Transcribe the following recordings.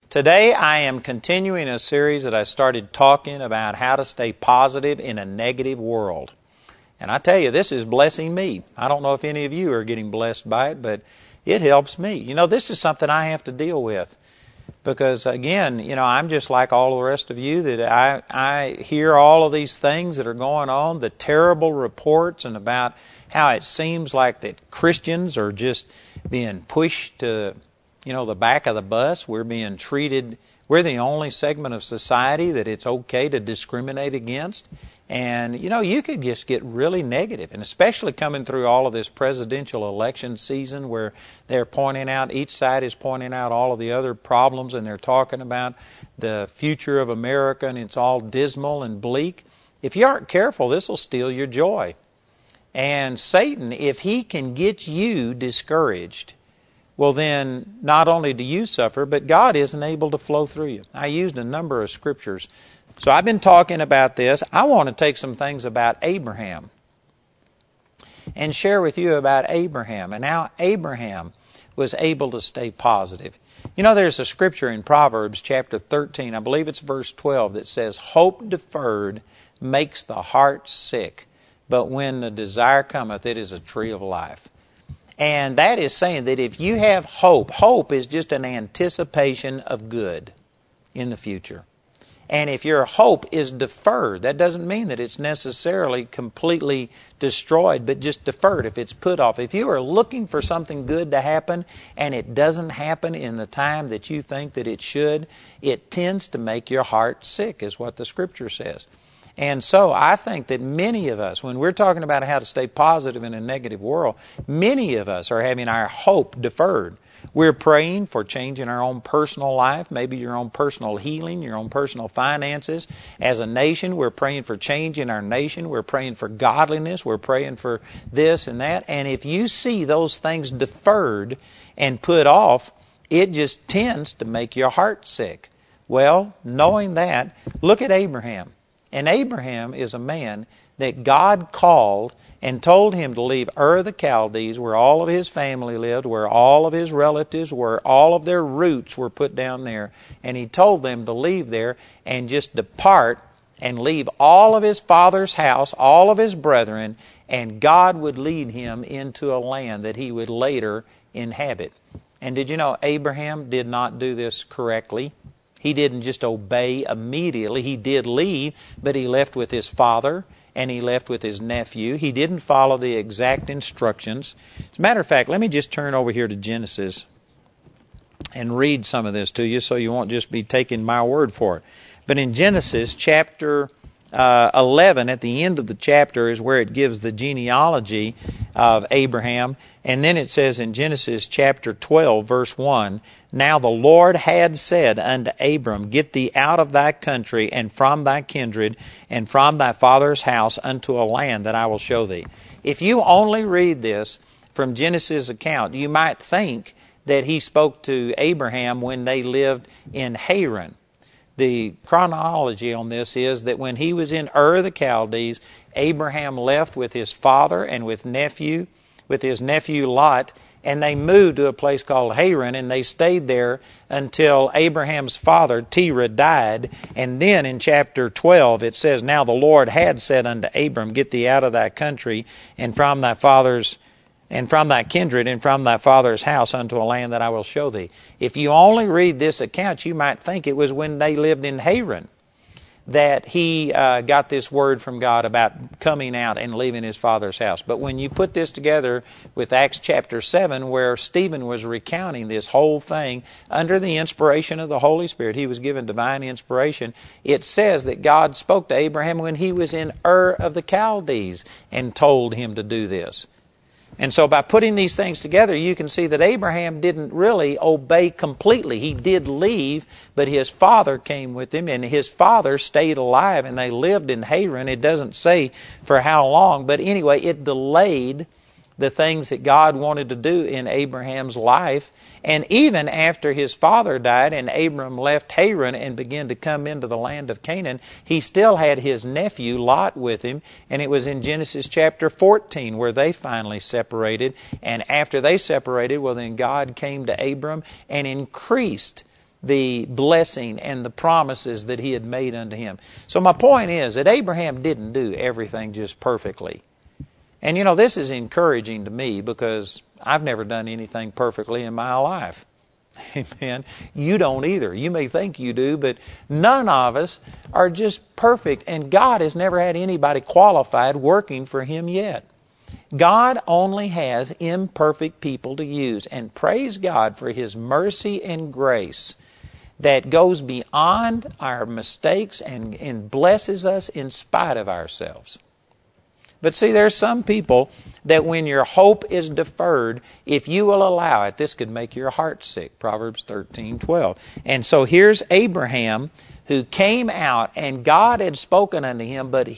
Today I am continuing a series that I started talking about how to stay positive in a negative world. And I tell you, this is blessing me. I don't know if any of you are getting blessed by it, but it helps me. You know, this is something I have to deal with. Because again, you know, I'm just like all the rest of you, that I hear all of these things that are going on, the terrible reports, and about how it seems like that Christians are just being pushed to, you know, the back of the bus. We're being treated, we're the only segment of society that it's okay to discriminate against. And, you know, you could just get really negative, and especially coming through all of this presidential election season where they're pointing out, each side is pointing out all of the other problems, and they're talking about the future of America, and it's all dismal and bleak. If you aren't careful, this will steal your joy. And Satan, if he can get you discouraged, well then, not only do you suffer, but God isn't able to flow through you. I used a number of scriptures. So I've been talking about this. I want to take some things about Abraham and share with you about Abraham and how Abraham was able to stay positive. You know, there's a scripture in Proverbs chapter 13, I believe it's verse 12, that says, "Hope deferred makes the heart sick, but when the desire cometh, it is a tree of life." And that is saying that if you have hope, hope is just an anticipation of good in the future. And if your hope is deferred, that doesn't mean that it's necessarily completely destroyed, but just deferred, if it's put off. If you are looking for something good to happen and it doesn't happen in the time that you think that it should, it tends to make your heart sick, is what the Scripture says. And so I think that many of us, when we're talking about how to stay positive in a negative world, many of us are having our hope deferred. We're praying for change in our own personal life, maybe your own personal healing, your own personal finances. As a nation, we're praying for change in our nation. We're praying for godliness. We're praying for this and that. And if you see those things deferred and put off, it just tends to make your heart sick. Well, knowing that, look at Abraham. And Abraham is a man that God called and told him to leave Ur of the Chaldees, where all of his family lived, where all of his relatives were, all of their roots were put down there. And he told them to leave there and just depart and leave all of his father's house, all of his brethren, and God would lead him into a land that he would later inhabit. And did you know Abraham did not do this correctly? He didn't just obey immediately. He did leave, but he left with his father and he left with his nephew. He didn't follow the exact instructions. As a matter of fact, let me just turn over here to Genesis and read some of this to you so you won't just be taking my word for it. But in Genesis chapter 11, at the end of the chapter, is where it gives the genealogy of Abraham. And then it says in Genesis chapter 12, verse 1, "Now the Lord had said unto Abram, Get thee out of thy country, and from thy kindred, and from thy father's house, unto a land that I will show thee." If you only read this from Genesis' account, you might think that he spoke to Abraham when they lived in Haran. The chronology on this is that when he was in Ur of the Chaldees, Abraham left with his father and with his nephew Lot, and they moved to a place called Haran, and they stayed there until Abraham's father, Terah, died. And then in chapter 12 it says, "Now the Lord had said unto Abram, Get thee out of thy country, and from thy kindred, and from thy father's house, unto a land that I will show thee." If you only read this account, you might think it was when they lived in Haran that he got this word from God about coming out and leaving his father's house. But when you put this together with Acts chapter 7, where Stephen was recounting this whole thing under the inspiration of the Holy Spirit, he was given divine inspiration, it says that God spoke to Abraham when he was in Ur of the Chaldees and told him to do this. And so by putting these things together, you can see that Abraham didn't really obey completely. He did leave, but his father came with him, and his father stayed alive, and they lived in Haran. It doesn't say for how long, but anyway, it delayed the things that God wanted to do in Abraham's life. And even after his father died and Abram left Haran and began to come into the land of Canaan, he still had his nephew Lot with him. And it was in Genesis chapter 14 where they finally separated. And after they separated, well then God came to Abram and increased the blessing and the promises that He had made unto him. So my point is that Abraham didn't do everything just perfectly. And you know, this is encouraging to me because I've never done anything perfectly in my life. Amen. You don't either. You may think you do, but none of us are just perfect. And God has never had anybody qualified working for Him yet. God only has imperfect people to use. And praise God for His mercy and grace that goes beyond our mistakes and blesses us in spite of ourselves. But see, there's some people that when your hope is deferred, if you will allow it, this could make your heart sick. Proverbs 13:12. And so here's Abraham who came out and God had spoken unto him, but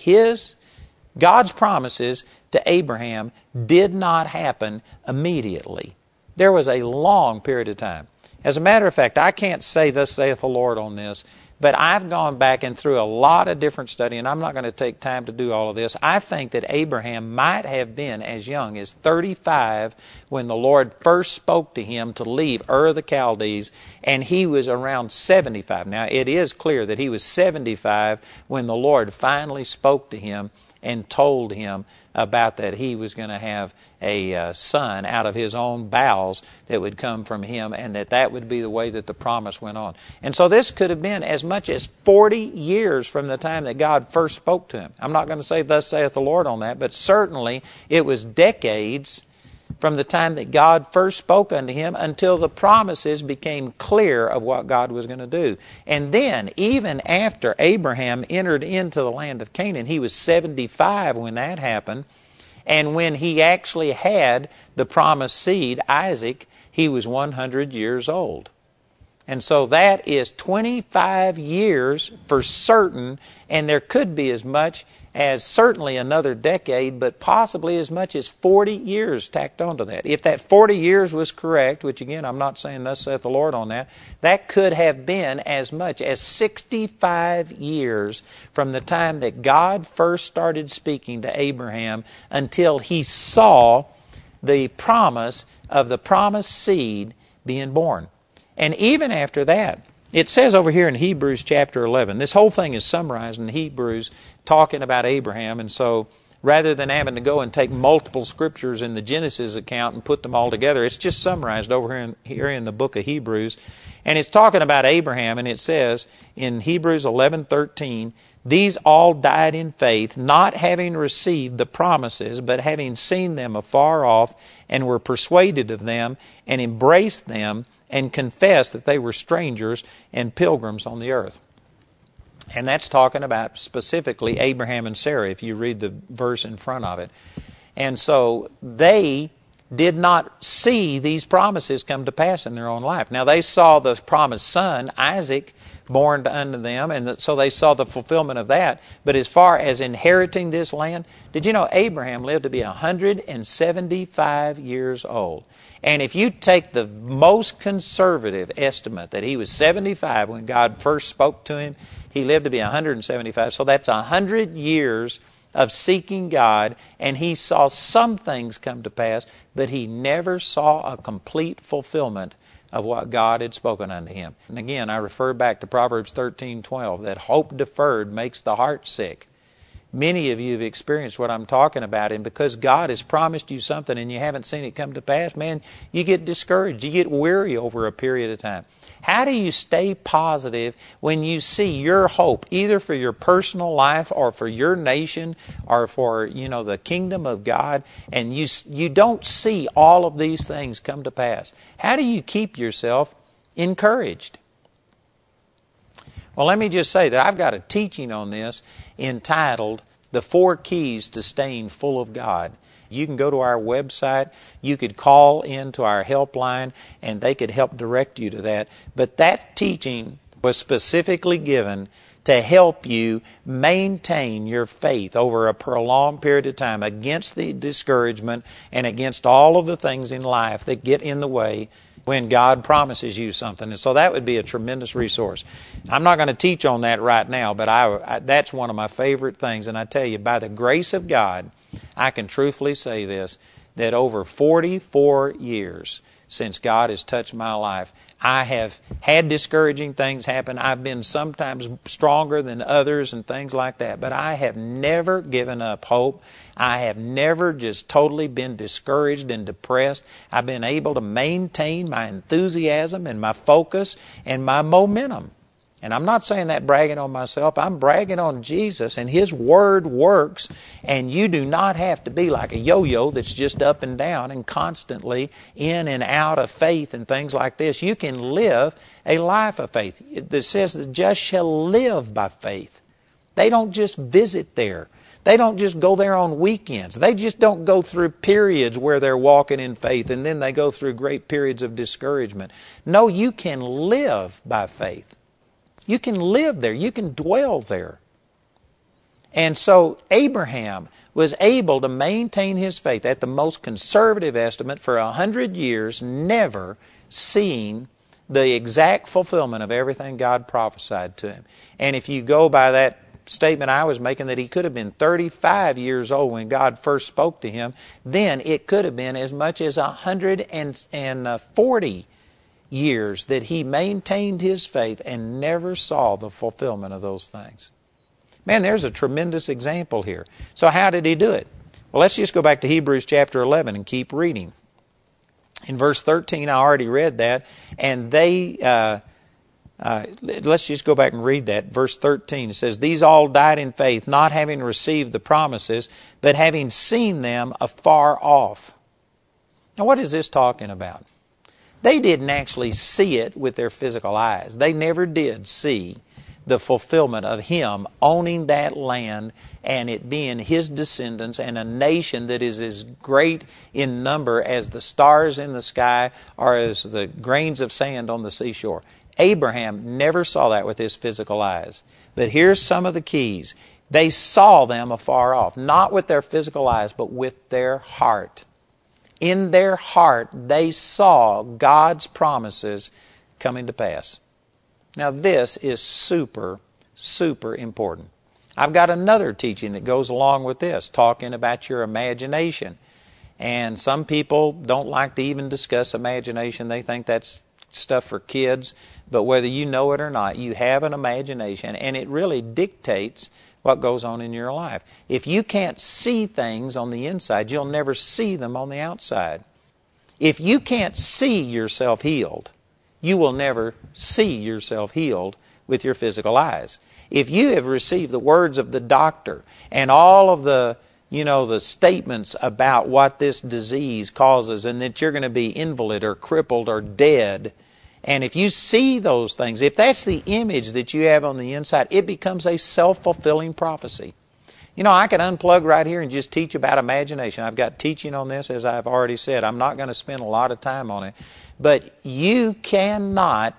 God's promises to Abraham did not happen immediately. There was a long period of time. As a matter of fact, I can't say thus saith the Lord on this, but I've gone back and through a lot of different study, and I'm not going to take time to do all of this. I think that Abraham might have been as young as 35 when the Lord first spoke to him to leave Ur of the Chaldees, and he was around 75. Now, it is clear that he was 75 when the Lord finally spoke to him and told him about that he was going to have a son out of his own bowels that would come from him, and that would be the way that the promise went on. And so this could have been as much as 40 years from the time that God first spoke to him. I'm not going to say thus saith the Lord on that, but certainly it was decades from the time that God first spoke unto him until the promises became clear of what God was going to do. And then, even after Abraham entered into the land of Canaan, he was 75 when that happened. And when he actually had the promised seed, Isaac, he was 100 years old. And so that is 25 years for certain, and there could be as much as certainly another decade, but possibly as much as 40 years tacked onto that. If that 40 years was correct, which again, I'm not saying thus saith the Lord on that, that could have been as much as 65 years from the time that God first started speaking to Abraham until he saw the promise of the promised seed being born. And even after that, it says over here in Hebrews chapter 11, this whole thing is summarized in Hebrews talking about Abraham. And so rather than having to go and take multiple scriptures in the Genesis account and put them all together, it's just summarized over here in the book of Hebrews. And it's talking about Abraham, and it says in Hebrews 11:13, these all died in faith, not having received the promises, but having seen them afar off, and were persuaded of them, and embraced them, and confessed that they were strangers and pilgrims on the earth. And that's talking about specifically Abraham and Sarah, if you read the verse in front of it. And so they did not see these promises come to pass in their own life. Now they saw the promised son, Isaac, born unto them, and so they saw the fulfillment of that. But as far as inheriting this land, did you know Abraham lived to be 175 years old? And if you take the most conservative estimate that he was 75 when God first spoke to him, he lived to be 175. So that's 100 years of seeking God, and he saw some things come to pass, but he never saw a complete fulfillment of what God had spoken unto him. And again, I refer back to Proverbs 13:12, that hope deferred makes the heart sick. Many of you have experienced what I'm talking about, and because God has promised you something and you haven't seen it come to pass, man, you get discouraged. You get weary over a period of time. How do you stay positive when you see your hope, either for your personal life or for your nation or for, the kingdom of God, and you don't see all of these things come to pass? How do you keep yourself encouraged? Well, let me just say that I've got a teaching on this entitled The 4 Keys to Staying Full of God. You can go to our website. You could call into our helpline, and they could help direct you to that. But that teaching was specifically given to help you maintain your faith over a prolonged period of time against the discouragement and against all of the things in life that get in the way when God promises you something. And so that would be a tremendous resource. I'm not going to teach on that right now, but that's one of my favorite things. And I tell you, by the grace of God, I can truthfully say this, that over 44 years since God has touched my life, I have had discouraging things happen. I've been sometimes stronger than others and things like that. But I have never given up hope. I have never just totally been discouraged and depressed. I've been able to maintain my enthusiasm and my focus and my momentum. And I'm not saying that bragging on myself. I'm bragging on Jesus, and His Word works, and you do not have to be like a yo-yo that's just up and down and constantly in and out of faith and things like this. You can live a life of faith. It says the just shall live by faith. They don't just visit there. They don't just go there on weekends. They just don't go through periods where they're walking in faith and then they go through great periods of discouragement. No, you can live by faith. You can live there. You can dwell there. And so Abraham was able to maintain his faith at the most conservative estimate for 100 years, never seeing the exact fulfillment of everything God prophesied to him. And if you go by that statement I was making, that he could have been 35 years old when God first spoke to him, then it could have been as much as 140 years that he maintained his faith and never saw the fulfillment of those things. Man, there's a tremendous example here. So how did he do it? Well, let's just go back to Hebrews chapter 11 and keep reading. In verse 13, I already read that, and let's just go back and read that. Verse 13, it says, "These all died in faith, not having received the promises, but having seen them afar off." Now, what is this talking about? They didn't actually see it with their physical eyes. They never did see the fulfillment of Him owning that land and it being His descendants and a nation that is as great in number as the stars in the sky or as the grains of sand on the seashore. Abraham never saw that with his physical eyes. But here's some of the keys. They saw them afar off, not with their physical eyes, but with their heart. In their heart, they saw God's promises coming to pass. Now, this is super, super important. I've got another teaching that goes along with this, talking about your imagination. And some people don't like to even discuss imagination. They think that's stuff for kids. But whether you know it or not, you have an imagination, and it really dictates what goes on in your life. If you can't see things on the inside, you'll never see them on the outside. If you can't see yourself healed, you will never see yourself healed with your physical eyes. If you have received the words of the doctor and all of the statements about what this disease causes and that you're going to be invalid or crippled or dead, and if you see those things, if that's the image that you have on the inside, it becomes a self-fulfilling prophecy. I could unplug right here and just teach about imagination. I've got teaching on this, as I've already said. I'm not going to spend a lot of time on it. But you cannot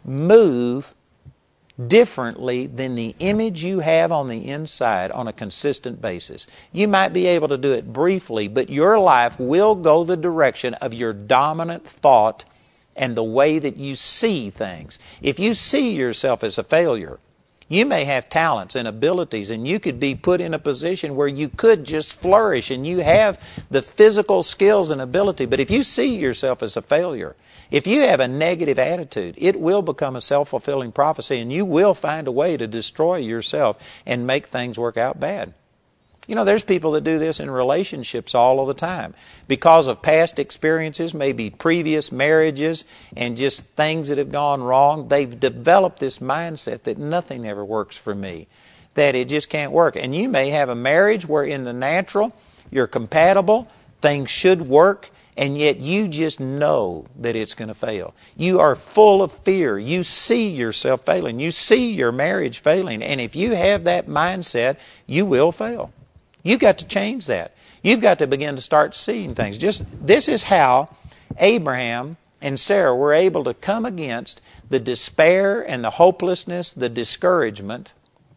move differently than the image you have on the inside on a consistent basis. You might be able to do it briefly, but your life will go the direction of your dominant thought and the way that you see things. If you see yourself as a failure, you may have talents and abilities, and you could be put in a position where you could just flourish, and you have the physical skills and ability. But if you see yourself as a failure, if you have a negative attitude, it will become a self-fulfilling prophecy, and you will find a way to destroy yourself and make things work out bad. There's people that do this in relationships all of the time. Because of past experiences, maybe previous marriages, and just things that have gone wrong, they've developed this mindset that nothing ever works for me, that it just can't work. And you may have a marriage where in the natural, you're compatible, things should work, and yet you just know that it's going to fail. You are full of fear. You see yourself failing. You see your marriage failing. And if you have that mindset, you will fail. You've got to change that. You've got to begin to start seeing things. This is how Abraham and Sarah were able to come against the despair and the hopelessness, the discouragement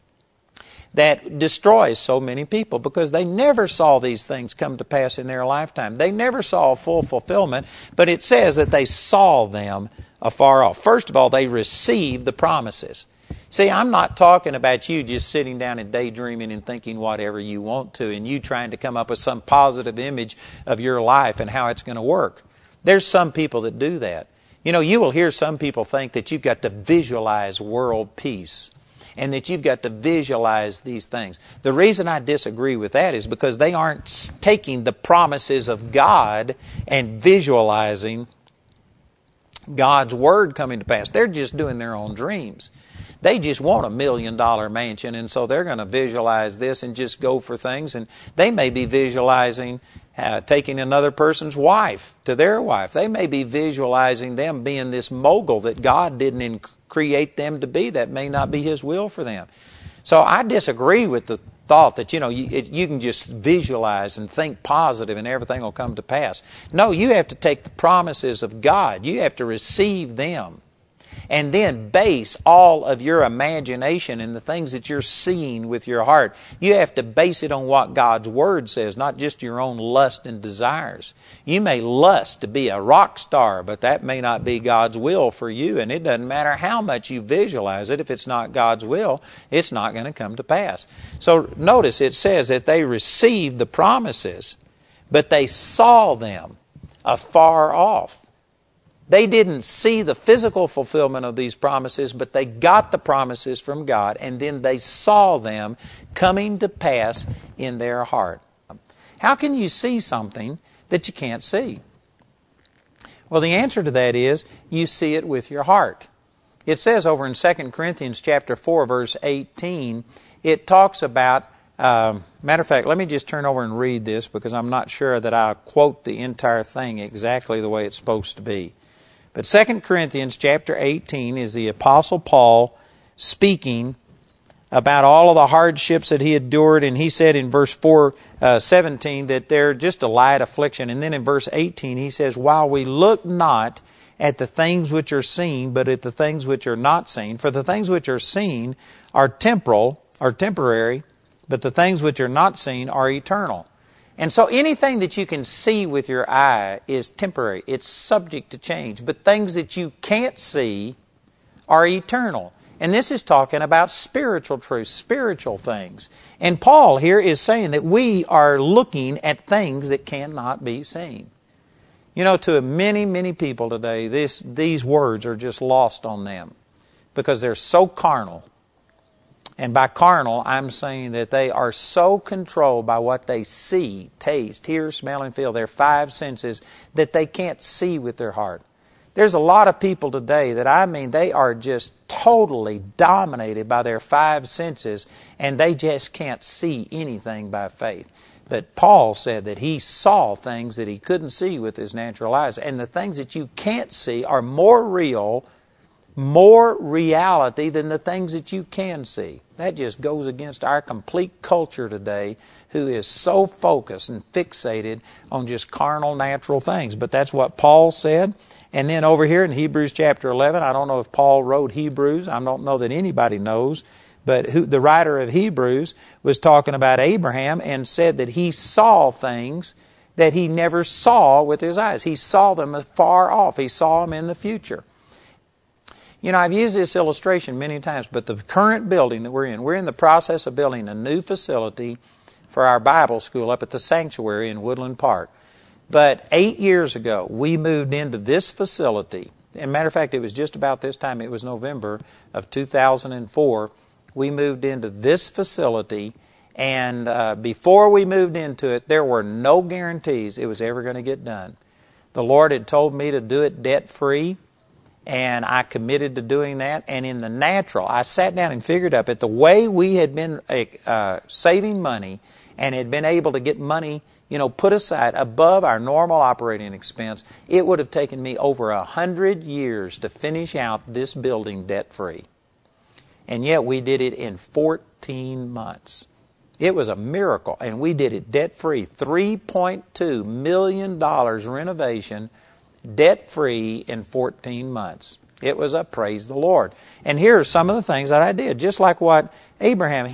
that destroys so many people, because they never saw these things come to pass in their lifetime. They never saw a full fulfillment, but it says that they saw them afar off. First of all, they received the promises. See, I'm not talking about you just sitting down and daydreaming and thinking whatever you want to, and you trying to come up with some positive image of your life and how it's going to work. There's some people that do that. You know, you will hear some people think that you've got to visualize world peace and that you've got to visualize these things. The reason I disagree with that is because they aren't taking the promises of God and visualizing God's Word coming to pass. They're just doing their own dreams. They just want $1 million mansion, and so they're going to visualize this and just go for things. And they may be visualizing taking another person's wife to their wife. They may be visualizing them being this mogul that God didn't create them to be. That may not be His will for them. So I disagree with the thought that, you can just visualize and think positive and everything will come to pass. No, you have to take the promises of God. You have to receive them. And then base all of your imagination and the things that you're seeing with your heart. You have to base it on what God's Word says, not just your own lust and desires. You may lust to be a rock star, but that may not be God's will for you. And it doesn't matter how much you visualize it. If it's not God's will, it's not going to come to pass. So notice it says that they received the promises, but they saw them afar off. They didn't see the physical fulfillment of these promises, but they got the promises from God, and then they saw them coming to pass in their heart. How can you see something that you can't see? Well, the answer to that is you see it with your heart. It says over in 2 Corinthians chapter 4, verse 18, it talks about, matter of fact, let me just turn over and read this because I'm not sure that I quote the entire thing exactly the way it's supposed to be. But 2 Corinthians chapter 18 is the Apostle Paul speaking about all of the hardships that he endured. And he said in verse 17 that they're just a light affliction. And then in verse 18 he says, while we look not at the things which are seen, but at the things which are not seen. For the things which are seen are temporal, are temporary, but the things which are not seen are eternal. And so anything that you can see with your eye is temporary. It's subject to change. But things that you can't see are eternal. And this is talking about spiritual truths, spiritual things. And Paul here is saying that we are looking at things that cannot be seen. You know, to many, many people today, these words are just lost on them because they're so carnal. And by carnal, I'm saying that they are so controlled by what they see, taste, hear, smell, and feel, their five senses, that they can't see with their heart. There's a lot of people today that they are just totally dominated by their five senses, and they just can't see anything by faith. But Paul said that he saw things that he couldn't see with his natural eyes. And the things that you can't see are more real, more reality than the things that you can see. That just goes against our complete culture today, who is so focused and fixated on just carnal, natural things. But that's what Paul said. And then over here in Hebrews chapter 11, I don't know if Paul wrote Hebrews. I don't know that anybody knows. But the writer of Hebrews was talking about Abraham and said that he saw things that he never saw with his eyes. He saw them far off. He saw them in the future. You know, I've used this illustration many times, but the current building that we're in the process of building a new facility for our Bible school up at the sanctuary in Woodland Park. But 8 years ago, we moved into this facility. As a matter of fact, it was just about this time. It was November of 2004. We moved into this facility, and before we moved into it, there were no guarantees it was ever going to get done. The Lord had told me to do it debt-free, and I committed to doing that. And in the natural, I sat down and figured up at the way we had been saving money and had been able to get money, put aside above our normal operating expense, it would have taken me over 100 years to finish out this building debt-free. And yet we did it in 14 months. It was a miracle, and we did it debt-free. $3.2 million renovation, debt-free in 14 months. It was a praise the Lord. And here are some of the things that I did. Just like what Abraham,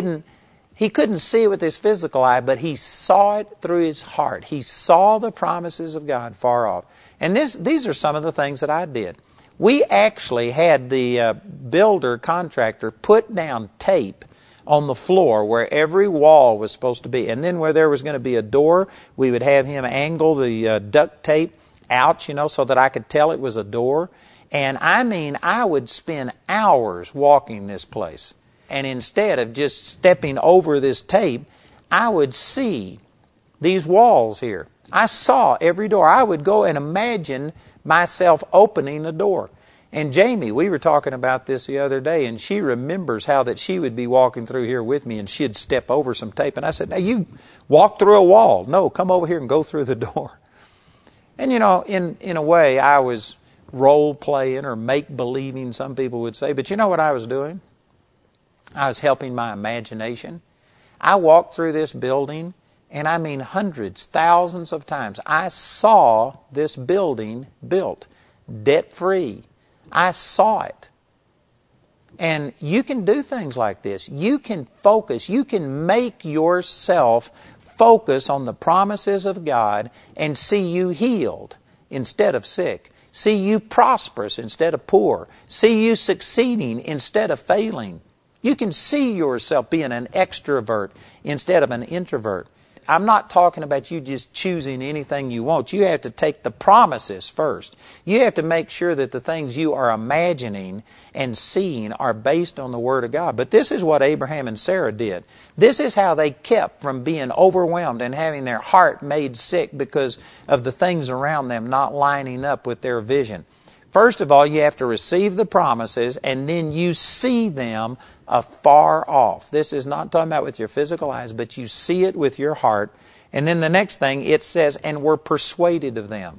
he couldn't see it with his physical eye, but he saw it through his heart. He saw the promises of God far off. And these are some of the things that I did. We actually had the builder contractor put down tape on the floor where every wall was supposed to be. And then where there was going to be a door, we would have him angle the duct tape out, so that I could tell it was a door. And I would spend hours walking this place. And instead of just stepping over this tape, I would see these walls here. I saw every door. I would go and imagine myself opening a door. And Jamie, we were talking about this the other day, and she remembers how that she would be walking through here with me, and she'd step over some tape. And I said, "Now you walk through a wall. No, come over here and go through the door." And in a way, I was role-playing or make-believing, some people would say. But you know what I was doing? I was helping my imagination. I walked through this building, and hundreds, thousands of times. I saw this building built, debt-free. I saw it. And you can do things like this. You can focus. You can make yourself focus on the promises of God and see you healed instead of sick. See you prosperous instead of poor. See you succeeding instead of failing. You can see yourself being an extrovert instead of an introvert. I'm not talking about you just choosing anything you want. You have to take the promises first. You have to make sure that the things you are imagining and seeing are based on the Word of God. But this is what Abraham and Sarah did. This is how they kept from being overwhelmed and having their heart made sick because of the things around them not lining up with their vision. First of all, you have to receive the promises, and then you see them afar off. This is not talking about with your physical eyes, but you see it with your heart. And then the next thing, it says, and were persuaded of them.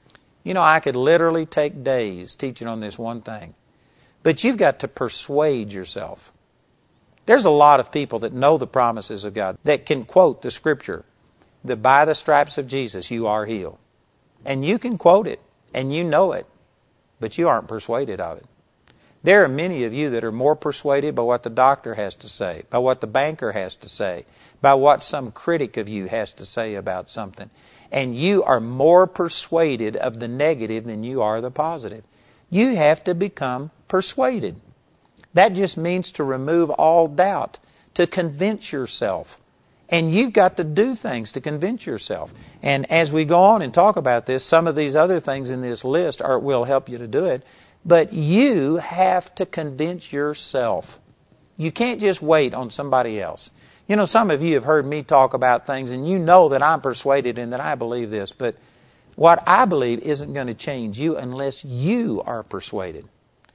I could literally take days teaching on this one thing. But you've got to persuade yourself. There's a lot of people that know the promises of God, that can quote the Scripture, that by the stripes of Jesus you are healed. And you can quote it, and you know it, but you aren't persuaded of it. There are many of you that are more persuaded by what the doctor has to say, by what the banker has to say, by what some critic of you has to say about something. And you are more persuaded of the negative than you are the positive. You have to become persuaded. That just means to remove all doubt, to convince yourself. And you've got to do things to convince yourself. And as we go on and talk about this, some of these other things in this list will help you to do it. But you have to convince yourself. You can't just wait on somebody else. Some of you have heard me talk about things, and you know that I'm persuaded and that I believe this. But what I believe isn't going to change you unless you are persuaded.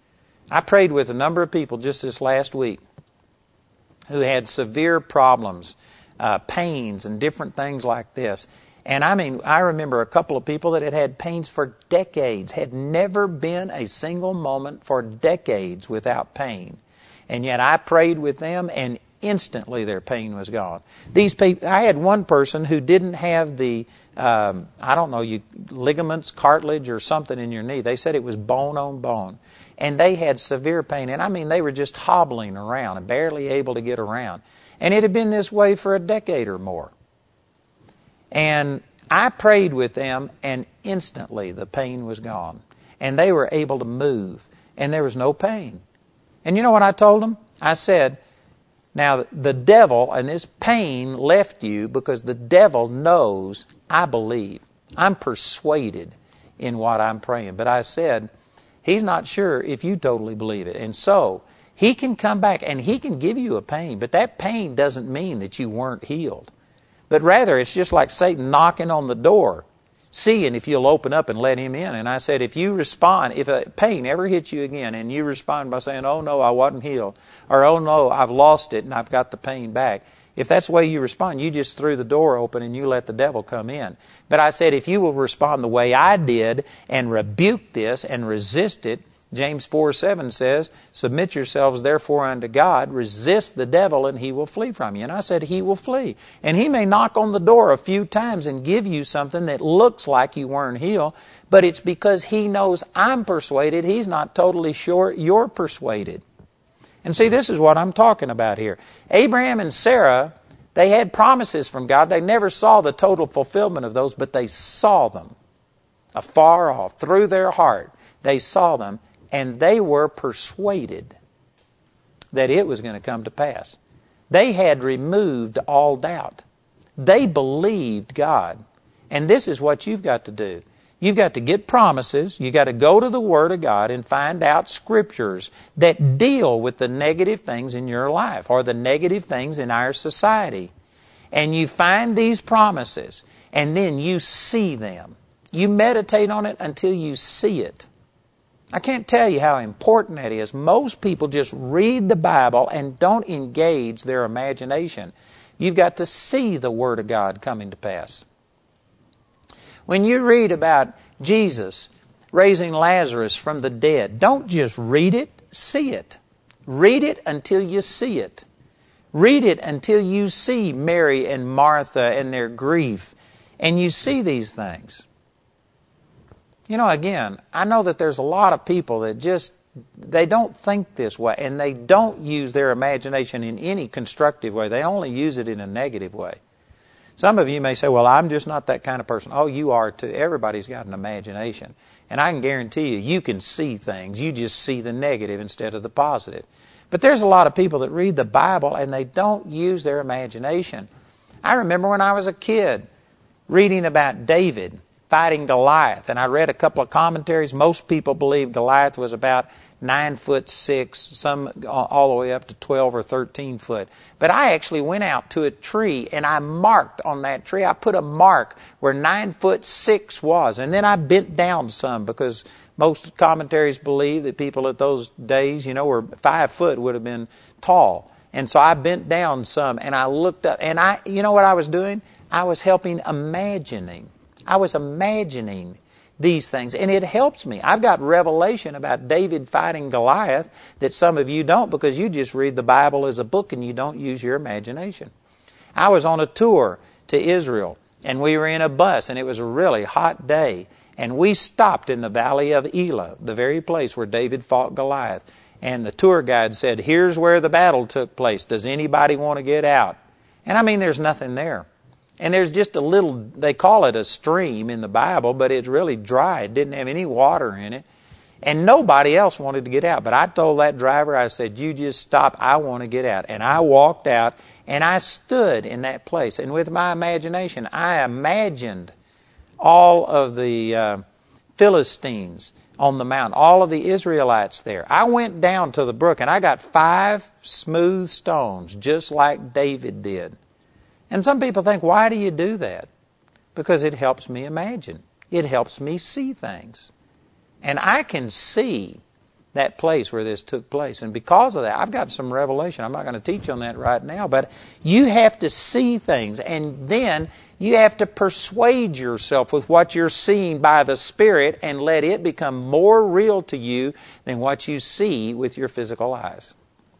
I prayed with a number of people just this last week who had severe problems, pains and different things like this. And I remember a couple of people that had had pains for decades, had never been a single moment for decades without pain. And yet I prayed with them, and instantly their pain was gone. These people, I had one person who didn't have the, ligaments, cartilage or something in your knee. They said it was bone on bone. And they had severe pain. And they were just hobbling around and barely able to get around. And it had been this way for a decade or more. And I prayed with them, and instantly the pain was gone. And they were able to move, and there was no pain. And you know what I told them? I said, now the devil and this pain left you because the devil knows I believe. I'm persuaded in what I'm praying. But I said, he's not sure if you totally believe it. And so he can come back and he can give you a pain, but that pain doesn't mean that you weren't healed. But rather, it's just like Satan knocking on the door, seeing if you'll open up and let him in. And I said, if you respond, if a pain ever hits you again, and you respond by saying, oh no, I wasn't healed, or oh no, I've lost it and I've got the pain back, if that's the way you respond, you just threw the door open and you let the devil come in. But I said, if you will respond the way I did and rebuke this and resist it, James 4:7 says, submit yourselves therefore unto God, resist the devil, and he will flee from you. And I said, he will flee. And he may knock on the door a few times and give you something that looks like you weren't healed, but it's because he knows I'm persuaded. He's not totally sure you're persuaded. And see, this is what I'm talking about here. Abraham and Sarah, they had promises from God. They never saw the total fulfillment of those, but they saw them afar off, through their heart. They saw them. And they were persuaded that it was going to come to pass. They had removed all doubt. They believed God. And this is what you've got to do. You've got to get promises. You've got to go to the Word of God and find out scriptures that deal with the negative things in your life or the negative things in our society. And you find these promises, and then you see them. You meditate on it until you see it. I can't tell you how important that is. Most people just read the Bible and don't engage their imagination. You've got to see the Word of God coming to pass. When you read about Jesus raising Lazarus from the dead, don't just read it, see it. Read it until you see it. Read it until you see Mary and Martha and their grief, and you see these things. You know, again, I know that there's a lot of people that they don't think this way, and they don't use their imagination in any constructive way. They only use it in a negative way. Some of you may say, well, I'm just not that kind of person. Oh, you are too. Everybody's got an imagination. And I can guarantee you can see things. You just see the negative instead of the positive. But there's a lot of people that read the Bible and they don't use their imagination. I remember when I was a kid reading about David fighting Goliath, and I read a couple of commentaries. Most people believe Goliath was about 9'6", some all the way up to 12 or 13 foot. But I actually went out to a tree and I marked on that tree. I put a mark where 9'6" was, and then I bent down some because most commentaries believe that people at those days, were 5 foot would have been tall. And so I bent down some and I looked up, and you know what I was doing? I was imagining these things, and it helps me. I've got revelation about David fighting Goliath that some of you don't, because you just read the Bible as a book and you don't use your imagination. I was on a tour to Israel, and we were in a bus, and it was a really hot day, and we stopped in the valley of Elah, the very place where David fought Goliath. And the tour guide said, here's where the battle took place. Does anybody want to get out? And I mean, there's nothing there. And there's just a little, they call it a stream in the Bible, but it's really dry. It didn't have any water in it. And nobody else wanted to get out. But I told that driver, I said, you just stop. I want to get out. And I walked out, and I stood in that place. And with my imagination, I imagined all of the Philistines on the mountain, all of the Israelites there. I went down to the brook, and I got 5 smooth stones, just like David did. And some people think, why do you do that? Because it helps me imagine. It helps me see things. And I can see that place where this took place. And because of that, I've got some revelation. I'm not going to teach on that right now, but you have to see things. And then you have to persuade yourself with what you're seeing by the Spirit and let it become more real to you than what you see with your physical eyes.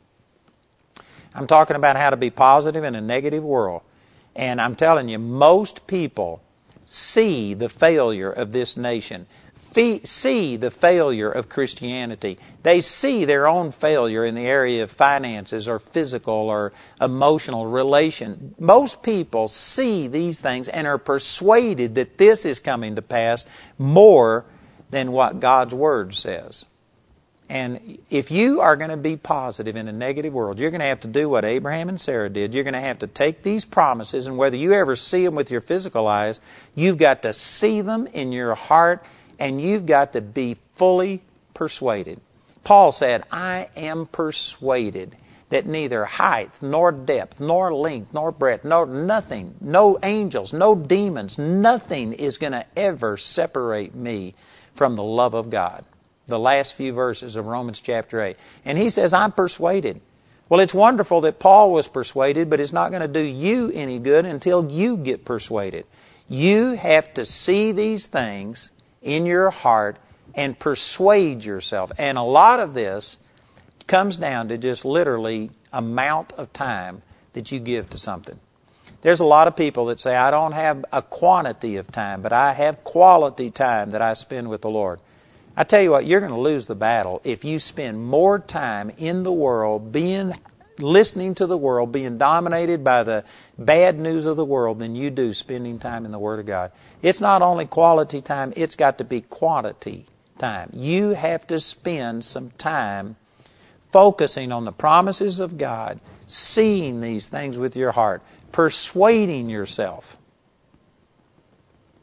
I'm talking about how to be positive in a negative world. And I'm telling you, most people see the failure of this nation, see the failure of Christianity. They see their own failure in the area of finances or physical or emotional relation. Most people see these things and are persuaded that this is coming to pass more than what God's Word says. And if you are going to be positive in a negative world, you're going to have to do what Abraham and Sarah did. You're going to have to take these promises, and whether you ever see them with your physical eyes, you've got to see them in your heart, and you've got to be fully persuaded. Paul said, I am persuaded that neither height, nor depth, nor length, nor breadth, nothing, no angels, no demons, nothing is going to ever separate me from the love of God. The last few verses of Romans chapter 8. And he says, I'm persuaded. Well, it's wonderful that Paul was persuaded, but it's not going to do you any good until you get persuaded. You have to see these things in your heart and persuade yourself. And a lot of this comes down to just literally amount of time that you give to something. There's a lot of people that say, I don't have a quantity of time, but I have quality time that I spend with the Lord. I tell you what, you're going to lose the battle if you spend more time in the world, listening to the world, being dominated by the bad news of the world than you do spending time in the Word of God. It's not only quality time, it's got to be quantity time. You have to spend some time focusing on the promises of God, seeing these things with your heart, persuading yourself.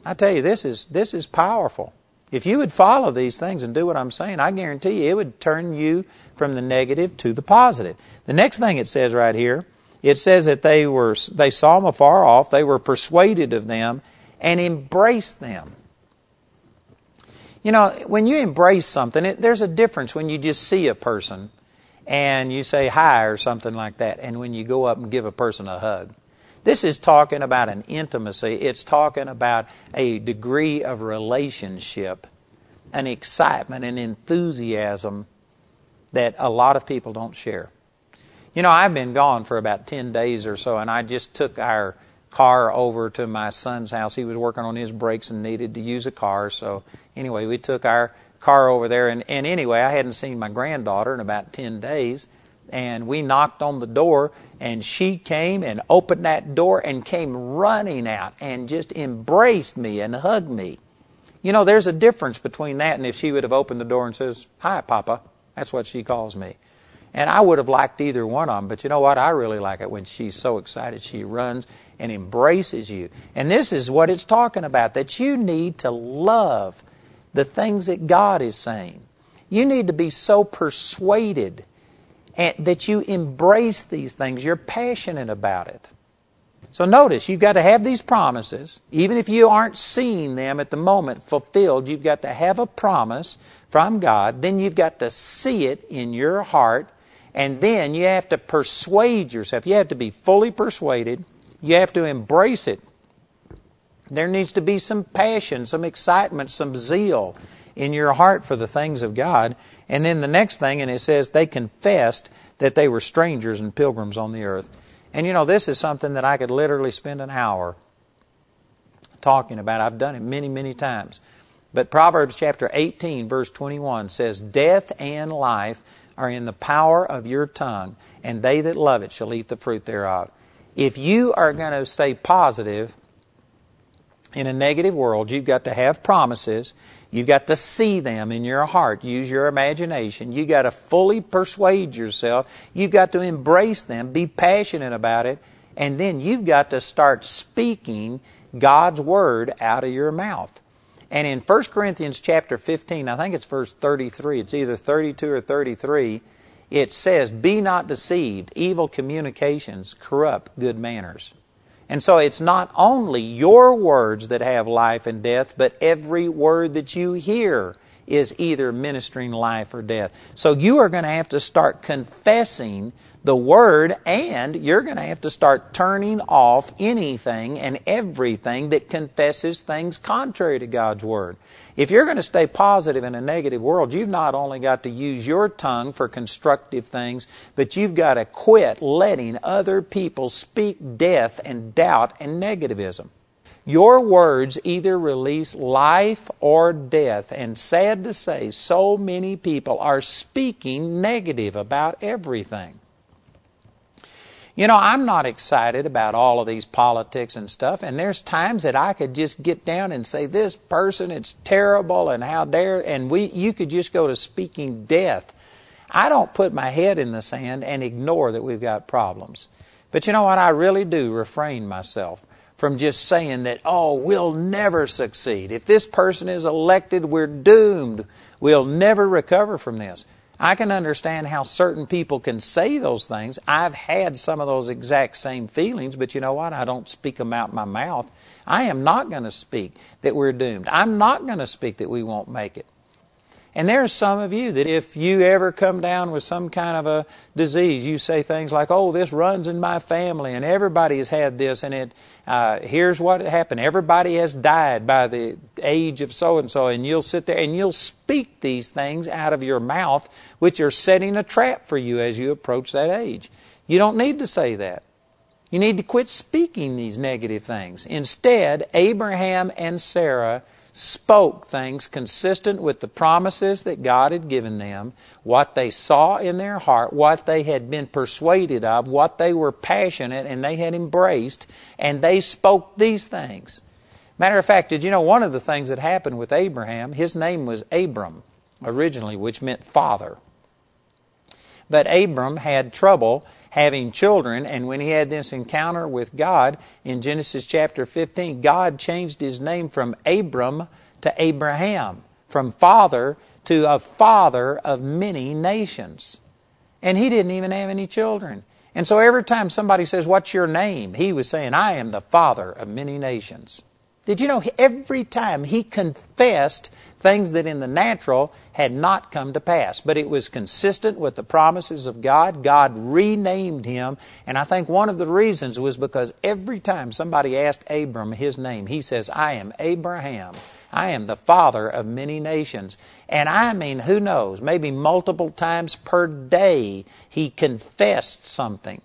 I tell you, this is powerful. If you would follow these things and do what I'm saying, I guarantee you it would turn you from the negative to the positive. The next thing it says right here, it says that they saw them afar off, they were persuaded of them, and embraced them. You know, when you embrace something, there's a difference when you just see a person and you say hi or something like that, and when you go up and give a person a hug. This is talking about an intimacy. It's talking about a degree of relationship, an excitement, an enthusiasm that a lot of people don't share. You know, I've been gone for about 10 days or so, and I just took our car over to my son's house. He was working on his brakes and needed to use a car. So anyway, we took our car over there. And anyway, I hadn't seen my granddaughter in about 10 days. And we knocked on the door, and she came and opened that door and came running out and just embraced me and hugged me. You know, there's a difference between that and if she would have opened the door and says, "Hi, Papa." That's what she calls me. And I would have liked either one of them. But you know what? I really like it when she's so excited she runs and embraces you. And this is what it's talking about, that you need to love the things that God is saying. You need to be so persuaded that you embrace these things. You're passionate about it. So notice, you've got to have these promises. Even if you aren't seeing them at the moment fulfilled, you've got to have a promise from God. Then you've got to see it in your heart. And then you have to persuade yourself. You have to be fully persuaded. You have to embrace it. There needs to be some passion, some excitement, some zeal in your heart for the things of God. And then the next thing, and it says, they confessed that they were strangers and pilgrims on the earth. And you know, this is something that I could literally spend an hour talking about. I've done it many, many times. But Proverbs chapter 18, verse 21 says, "Death and life are in the power of your tongue, and they that love it shall eat the fruit thereof." If you are going to stay positive in a negative world, you've got to have promises. You've got to see them in your heart. Use your imagination. You've got to fully persuade yourself. You've got to embrace them. Be passionate about it. And then you've got to start speaking God's Word out of your mouth. And in 1 Corinthians chapter 15, I think it's verse 33, it's either 32 or 33, it says, "Be not deceived, evil communications corrupt good manners." And so it's not only your words that have life and death, but every word that you hear is either ministering life or death. So you are going to have to start confessing the Word, and you're going to have to start turning off anything and everything that confesses things contrary to God's Word. If you're going to stay positive in a negative world, you've not only got to use your tongue for constructive things, but you've got to quit letting other people speak death and doubt and negativism. Your words either release life or death, and sad to say, so many people are speaking negative about everything. You know, I'm not excited about all of these politics and stuff, and there's times that I could just get down and say, "This person, it's terrible, and how dare," and you could just go to speaking death. I don't put my head in the sand and ignore that we've got problems. But you know what? I really do refrain myself from just saying that, "Oh, we'll never succeed. If this person is elected, we're doomed. We'll never recover from this." I can understand how certain people can say those things. I've had some of those exact same feelings, but you know what? I don't speak them out my mouth. I am not going to speak that we're doomed. I'm not going to speak that we won't make it. And there's some of you that if you ever come down with some kind of a disease, you say things like, "Oh, this runs in my family, and everybody has had this, and here's what happened. Everybody has died by the age of so-and-so," and you'll sit there and you'll speak these things out of your mouth, which are setting a trap for you as you approach that age. You don't need to say that. You need to quit speaking these negative things. Instead, Abraham and Sarah spoke things consistent with the promises that God had given them, what they saw in their heart, what they had been persuaded of, what they were passionate and they had embraced, and they spoke these things. Matter of fact, did you know one of the things that happened with Abraham, his name was Abram originally, which meant father. But Abram had trouble having children, and when he had this encounter with God in Genesis chapter 15, God changed his name from Abram to Abraham, from father to a father of many nations. And he didn't even have any children. And so every time somebody says, "What's your name?" he was saying, "I am the father of many nations." Did you know every time he confessed things that in the natural had not come to pass, but it was consistent with the promises of God. God renamed him, and I think one of the reasons was because every time somebody asked Abram his name, he says, "I am Abraham. I am the father of many nations." And I mean, who knows, maybe multiple times per day he confessed something.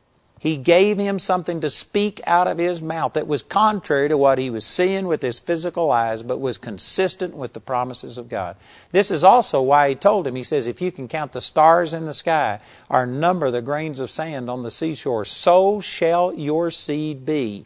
He gave him something to speak out of his mouth that was contrary to what he was seeing with his physical eyes, but was consistent with the promises of God. This is also why he told him, he says, "If you can count the stars in the sky or number the grains of sand on the seashore, so shall your seed be."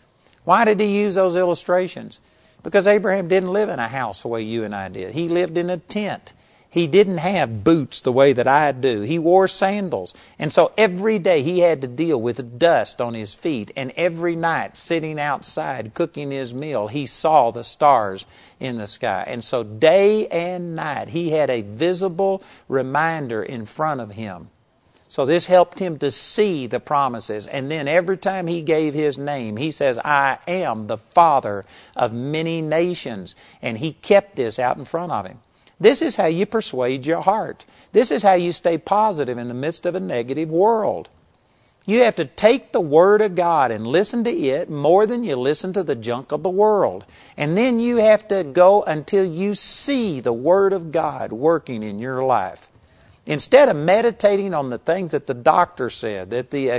Why did he use those illustrations? Because Abraham didn't live in a house the way you and I did. He lived in a tent. He didn't have boots the way that I do. He wore sandals. And so every day he had to deal with dust on his feet. And every night, sitting outside cooking his meal, he saw the stars in the sky. And so day and night he had a visible reminder in front of him. So this helped him to see the promises. And then every time he gave his name, he says, "I am the father of many nations." And he kept this out in front of him. This is how you persuade your heart. This is how you stay positive in the midst of a negative world. You have to take the Word of God and listen to it more than you listen to the junk of the world. And then you have to go until you see the Word of God working in your life. Instead of meditating on the things that the doctor said, that the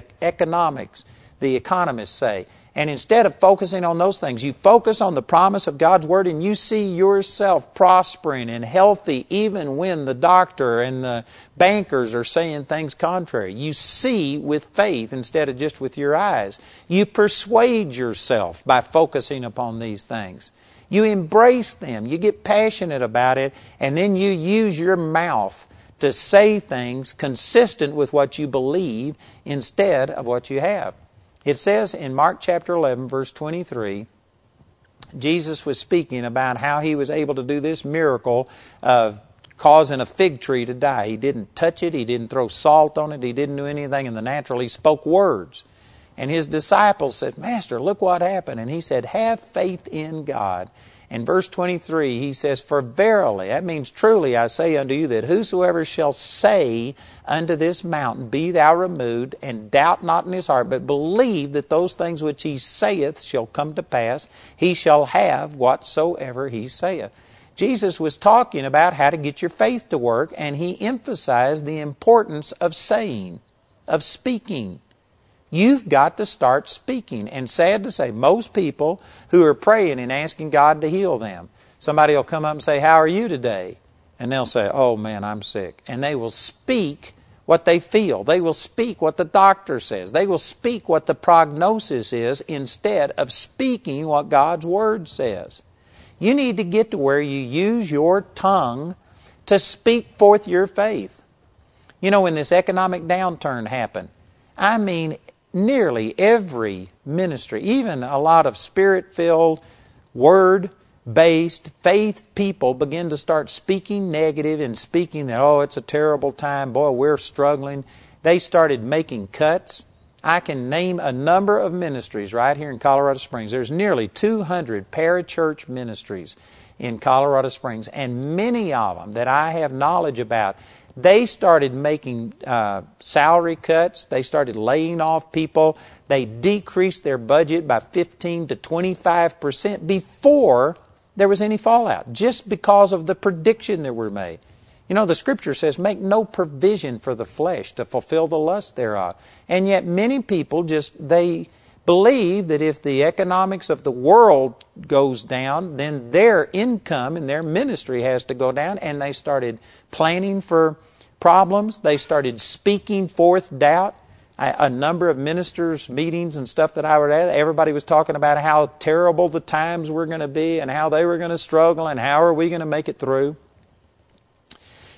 economists say, and instead of focusing on those things, you focus on the promise of God's Word, and you see yourself prospering and healthy even when the doctor and the bankers are saying things contrary. You see with faith instead of just with your eyes. You persuade yourself by focusing upon these things. You embrace them. You get passionate about it, and then you use your mouth to say things consistent with what you believe instead of what you have. It says in Mark chapter 11, verse 23, Jesus was speaking about how he was able to do this miracle of causing a fig tree to die. He didn't touch it. He didn't throw salt on it. He didn't do anything in the natural. He spoke words. And his disciples said, "Master, look what happened." And he said, "Have faith in God." In verse 23, he says, "For verily," that means truly, "I say unto you that whosoever shall say unto this mountain, Be thou removed, and doubt not in his heart, but believe that those things which he saith shall come to pass, he shall have whatsoever he saith." Jesus was talking about how to get your faith to work, and he emphasized the importance of saying, of speaking. You've got to start speaking. And sad to say, most people who are praying and asking God to heal them, somebody will come up and say, "How are you today?" And they'll say, "Oh man, I'm sick." And they will speak what they feel. They will speak what the doctor says. They will speak what the prognosis is instead of speaking what God's Word says. You need to get to where you use your tongue to speak forth your faith. You know, when this economic downturn happened, I mean, nearly every ministry, even a lot of Spirit-filled, Word-based, faith people begin to start speaking negative and speaking that, "Oh, it's a terrible time. Boy, we're struggling." They started making cuts. I can name a number of ministries right here in Colorado Springs. There's nearly 200 parachurch ministries in Colorado Springs, and many of them that I have knowledge about, they started making salary cuts. They started laying off people. They decreased their budget by 15 to 25% before there was any fallout, just because of the prediction that were made. You know, the Scripture says, "Make no provision for the flesh to fulfill the lust thereof." And yet many people they believe that if the economics of the world goes down, then their income and their ministry has to go down, and they started planning for problems. They started speaking forth doubt. A number of ministers' meetings and stuff that I was at, everybody was talking about how terrible the times were going to be and how they were going to struggle and how are we going to make it through.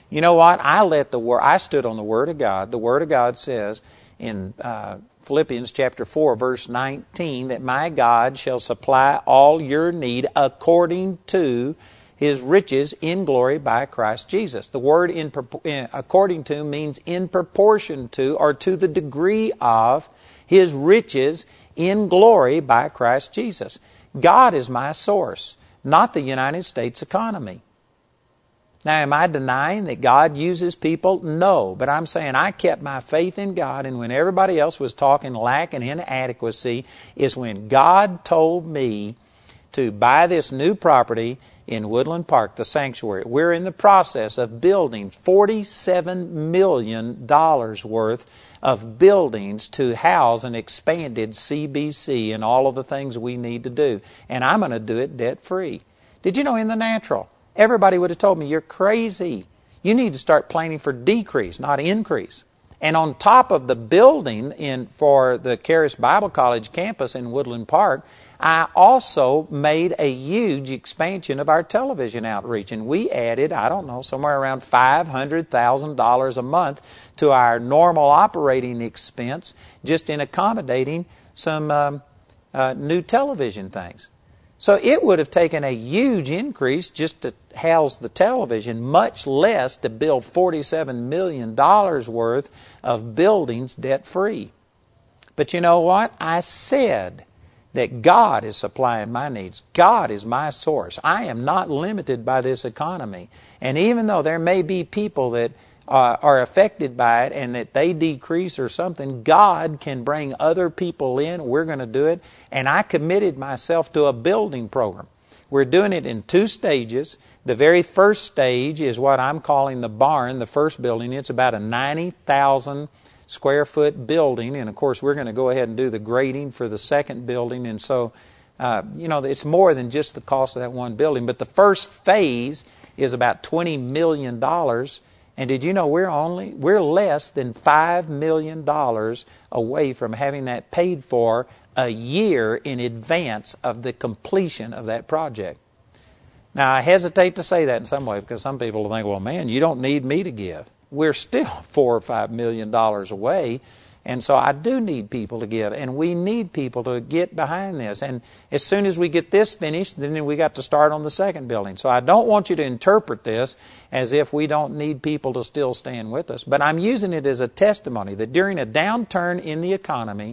You know what? I stood on the Word of God. The Word of God says in Philippians chapter 4, verse 19, that my God shall supply all your need according to His riches in glory by Christ Jesus. The word according to means in proportion to, or to the degree of, His riches in glory by Christ Jesus. God is my source, not the United States economy. Now, am I denying that God uses people? No. But I'm saying I kept my faith in God, and when everybody else was talking lack and inadequacy is when God told me to buy this new property in Woodland Park, the sanctuary. We're in the process of building $47 million worth of buildings to house an expanded CBC and all of the things we need to do. And I'm going to do it debt-free. Did you know in the natural, everybody would have told me, you're crazy. You need to start planning for decrease, not increase. And on top of the building for the Charis Bible College campus in Woodland Park, I also made a huge expansion of our television outreach. And we added, somewhere around $500,000 a month to our normal operating expense just in accommodating some new television things. So it would have taken a huge increase just to house the television, much less to build $47 million worth of buildings debt-free. But you know what? I said that God is supplying my needs. God is my source. I am not limited by this economy. And even though there may be people that are affected by it and that they decrease or something, God can bring other people in. We're going to do it. And I committed myself to a building program. We're doing it in 2 stages. The very first stage is what I'm calling the barn, the first building. It's about a 90,000 square foot building. And of course, we're going to go ahead and do the grading for the second building. And so, it's more than just the cost of that one building. But the first phase is about $20 million. And did you know we're less than $5 million away from having that paid for a year in advance of the completion of that project. Now, I hesitate to say that in some way because some people will think, well, man, you don't need me to give. We're still $4 or $5 million away. And so I do need people to give, and we need people to get behind this. And as soon as we get this finished, then we got to start on the second building. So I don't want you to interpret this as if we don't need people to still stand with us. But I'm using it as a testimony that during a downturn in the economy,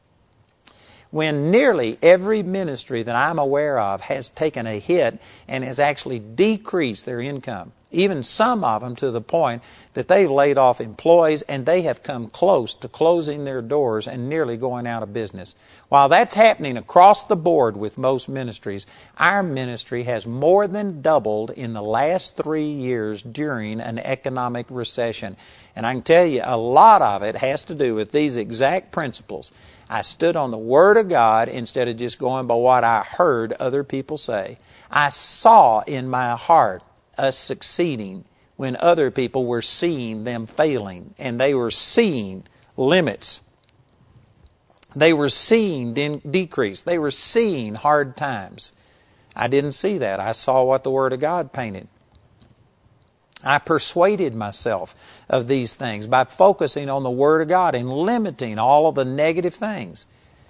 when nearly every ministry that I'm aware of has taken a hit and has actually decreased their income, even some of them to the point that they've laid off employees and they have come close to closing their doors and nearly going out of business. While that's happening across the board with most ministries, our ministry has more than doubled in the last 3 years during an economic recession. And I can tell you a lot of it has to do with these exact principles. I stood on the Word of God instead of just going by what I heard other people say. I saw in my heart us succeeding when other people were seeing them failing, and they were seeing limits. They were seeing decrease. They were seeing hard times. I didn't see that. I saw what the Word of God painted. I persuaded myself of these things by focusing on the Word of God and limiting all of the negative things.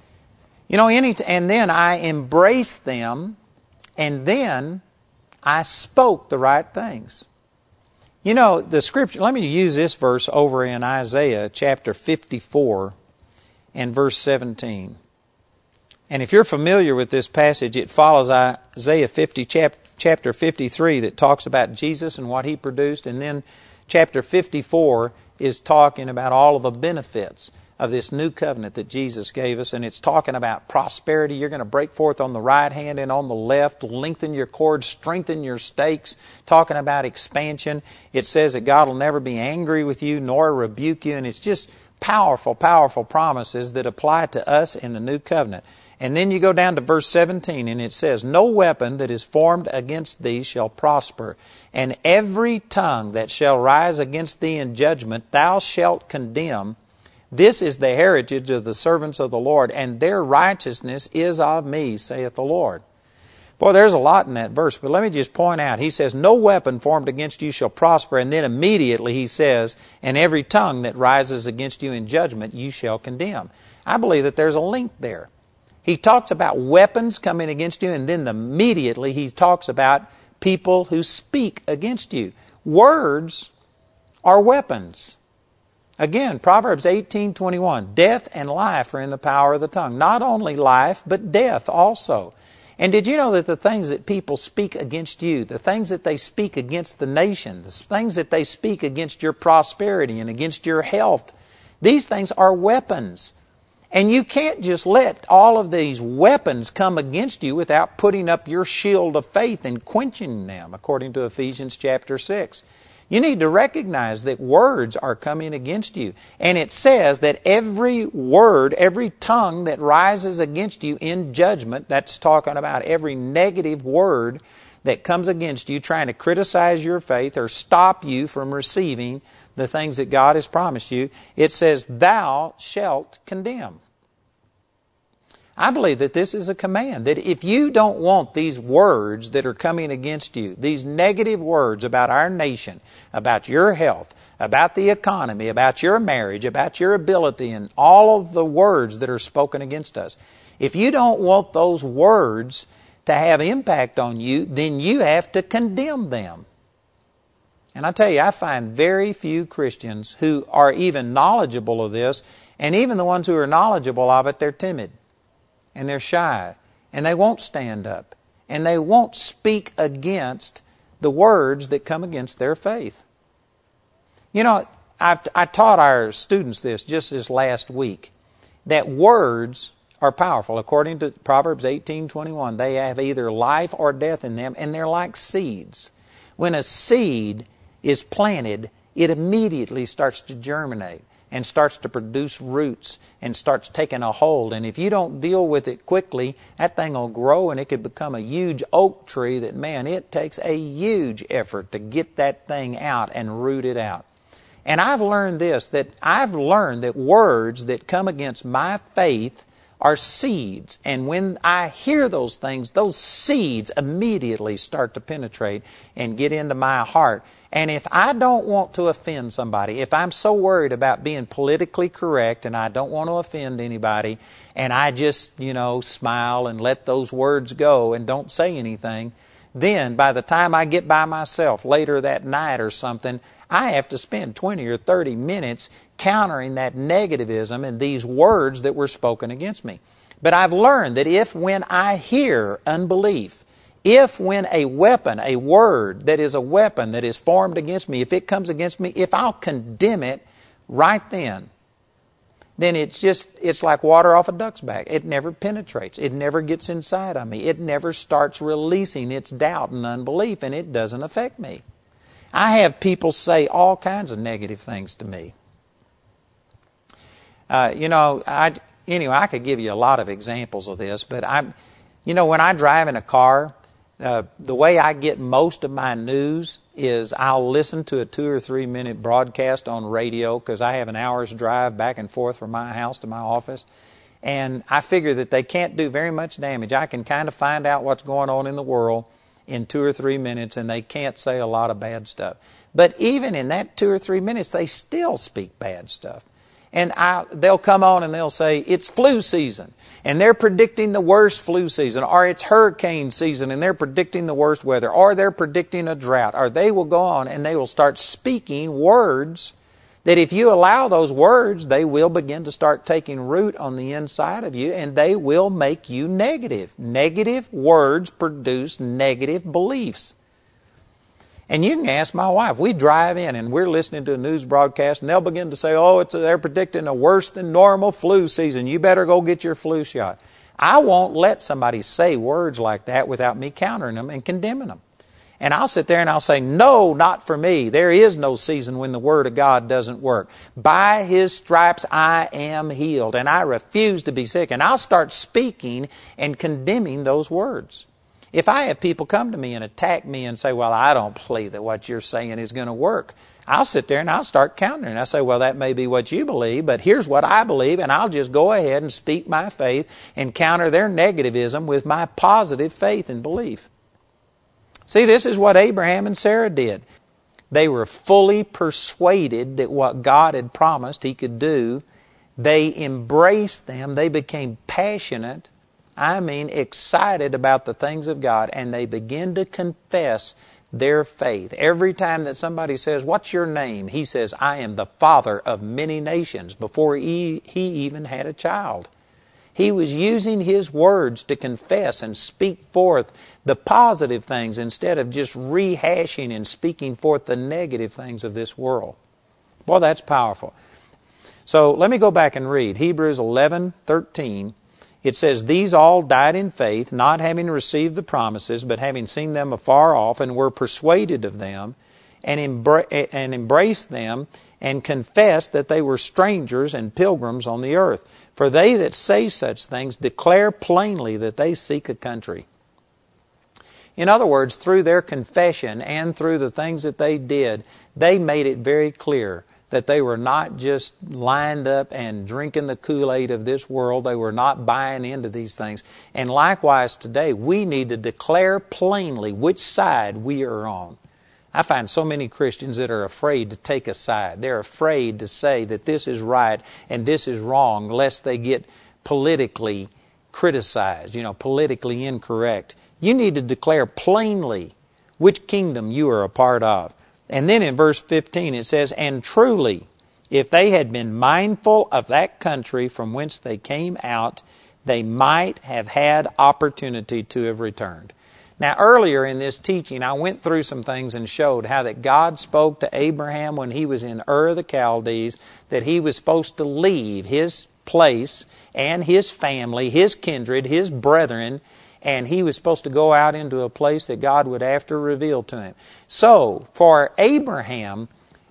And then I embraced them, and then I spoke the right things. The Scripture, let me use this verse over in Isaiah chapter 54 and verse 17. And if you're familiar with this passage, it follows Isaiah 50 chapter 53 that talks about Jesus and what He produced. And then chapter 54 is talking about all of the benefits of this new covenant that Jesus gave us. And it's talking about prosperity. You're going to break forth on the right hand and on the left, lengthen your cords, strengthen your stakes. Talking about expansion. It says that God will never be angry with you nor rebuke you. And it's just powerful, powerful promises that apply to us in the new covenant. And then you go down to verse 17 and it says, "No weapon that is formed against thee shall prosper, and every tongue that shall rise against thee in judgment thou shalt condemn. This is the heritage of the servants of the Lord, and their righteousness is of me, saith the Lord." Boy, there's a lot in that verse, but let me just point out. He says, no weapon formed against you shall prosper. And then immediately he says, and every tongue that rises against you in judgment you shall condemn. I believe that there's a link there. He talks about weapons coming against you, and then immediately he talks about people who speak against you. Words are weapons. Again, Proverbs 18:21, death and life are in the power of the tongue. Not only life, but death also. And did you know that the things that people speak against you, the things that they speak against the nation, the things that they speak against your prosperity and against your health, these things are weapons. And you can't just let all of these weapons come against you without putting up your shield of faith and quenching them, according to Ephesians chapter 6. You need to recognize that words are coming against you. And it says that every word, every tongue that rises against you in judgment, that's talking about every negative word that comes against you, trying to criticize your faith or stop you from receiving the things that God has promised you, it says, thou shalt condemn. I believe that this is a command, that if you don't want these words that are coming against you, these negative words about our nation, about your health, about the economy, about your marriage, about your ability, and all of the words that are spoken against us, if you don't want those words to have impact on you, then you have to condemn them. And I tell you, I find very few Christians who are even knowledgeable of this, and even the ones who are knowledgeable of it, they're timid. And they're shy, and they won't stand up, and they won't speak against the words that come against their faith. You know, I taught our students this just this last week, that words are powerful. According to Proverbs 18:21, they have either life or death in them, and they're like seeds. When a seed is planted, it immediately starts to germinate and starts to produce roots and starts taking a hold. And if you don't deal with it quickly, that thing will grow and it could become a huge oak tree that, man, it takes a huge effort to get that thing out and root it out. And I've learned this, that I've learned that words that come against my faith are seeds. And when I hear those things, those seeds immediately start to penetrate and get into my heart. And if I don't want to offend somebody, if I'm so worried about being politically correct and I don't want to offend anybody, and I just, smile and let those words go and don't say anything, then by the time I get by myself later that night or something, I have to spend 20 or 30 minutes countering that negativism and these words that were spoken against me. But I've learned that when I hear unbelief, when a weapon, a word that is a weapon that is formed against me, if it comes against me, if I'll condemn it right then it's like water off a duck's back. It never penetrates. It never gets inside of me. It never starts releasing its doubt and unbelief, and it doesn't affect me. I have people say all kinds of negative things to me. I could give you a lot of examples of this, but when I drive in a car, the way I get most of my news is I'll listen to a 2 or 3 minute broadcast on radio, because I have an hour's drive back and forth from my house to my office. And I figure that they can't do very much damage. I can kind of find out what's going on in the world in 2 or 3 minutes, and they can't say a lot of bad stuff. But even in that 2 or 3 minutes, they still speak bad stuff. And they'll come on and they'll say, it's flu season, and they're predicting the worst flu season, or it's hurricane season, and they're predicting the worst weather, or they're predicting a drought, or they will go on and they will start speaking words that if you allow those words, they will begin to start taking root on the inside of you, and they will make you negative. Negative words produce negative beliefs. And you can ask my wife. We drive in and we're listening to a news broadcast, and they'll begin to say, they're predicting a worse than normal flu season. You better go get your flu shot. I won't let somebody say words like that without me countering them and condemning them. And I'll sit there and I'll say, no, not for me. There is no season when the Word of God doesn't work. By His stripes I am healed, and I refuse to be sick. And I'll start speaking and condemning those words. If I have people come to me and attack me and say, well, I don't believe that what you're saying is going to work, I'll sit there and I'll start countering. I say, well, that may be what you believe, but here's what I believe, and I'll just go ahead and speak my faith and counter their negativism with my positive faith and belief. See, this is what Abraham and Sarah did. They were fully persuaded that what God had promised He could do. They embraced them. They became passionate, excited about the things of God, and they began to confess their faith. Every time that somebody says, what's your name? He says, I am the father of many nations, before he even had a child. He was using his words to confess and speak forth the positive things instead of just rehashing and speaking forth the negative things of this world. Boy, that's powerful. So let me go back and read Hebrews 11:13. It says, these all died in faith, not having received the promises, but having seen them afar off, and were persuaded of them, and embraced them, and confessed that they were strangers and pilgrims on the earth. For they that say such things declare plainly that they seek a country. In other words, through their confession and through the things that they did, they made it very clear that they were not just lined up and drinking the Kool-Aid of this world. They were not buying into these things. And likewise today, we need to declare plainly which side we are on. I find so many Christians that are afraid to take a side. They're afraid to say that this is right and this is wrong, lest they get politically criticized, politically incorrect. You need to declare plainly which kingdom you are a part of. And then in verse 15 it says, and truly, if they had been mindful of that country from whence they came out, they might have had opportunity to have returned. Now earlier in this teaching, I went through some things and showed how that God spoke to Abraham when he was in Ur of the Chaldees, that he was supposed to leave his place and his family, his kindred, his brethren, and he was supposed to go out into a place that God would after reveal to him. So, for Abraham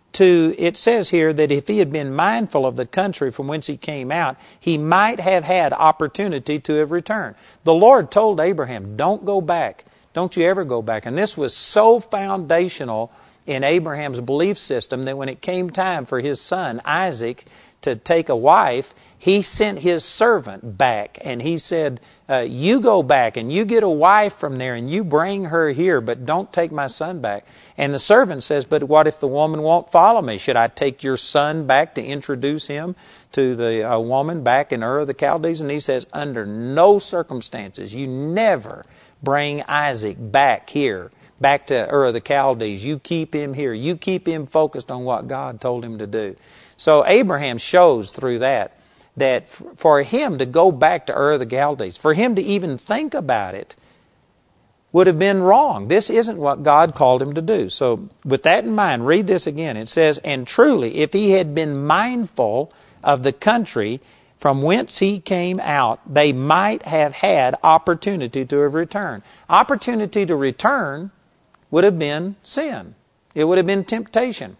it says here that if he had been mindful of the country from whence he came out, he might have had opportunity to have returned. The Lord told Abraham, don't go back. Don't you ever go back. And this was so foundational in Abraham's belief system that when it came time for his son Isaac to take a wife, he sent his servant back and he said, you go back and you get a wife from there and you bring her here, but don't take my son back. And the servant says, but what if the woman won't follow me? Should I take your son back to introduce him to the woman back in Ur of the Chaldees? And he says, under no circumstances, you never bring Isaac back here, back to Ur of the Chaldees. You keep him here. You keep him focused on what God told him to do. So Abraham shows through that for him to go back to Ur of the Chaldees, for him to even think about it, would have been wrong. This isn't what God called him to do. So with that in mind, read this again. It says, and truly, if he had been mindful of the country from whence he came out, they might have had opportunity to have returned. Opportunity to return would have been sin. It would have been temptation.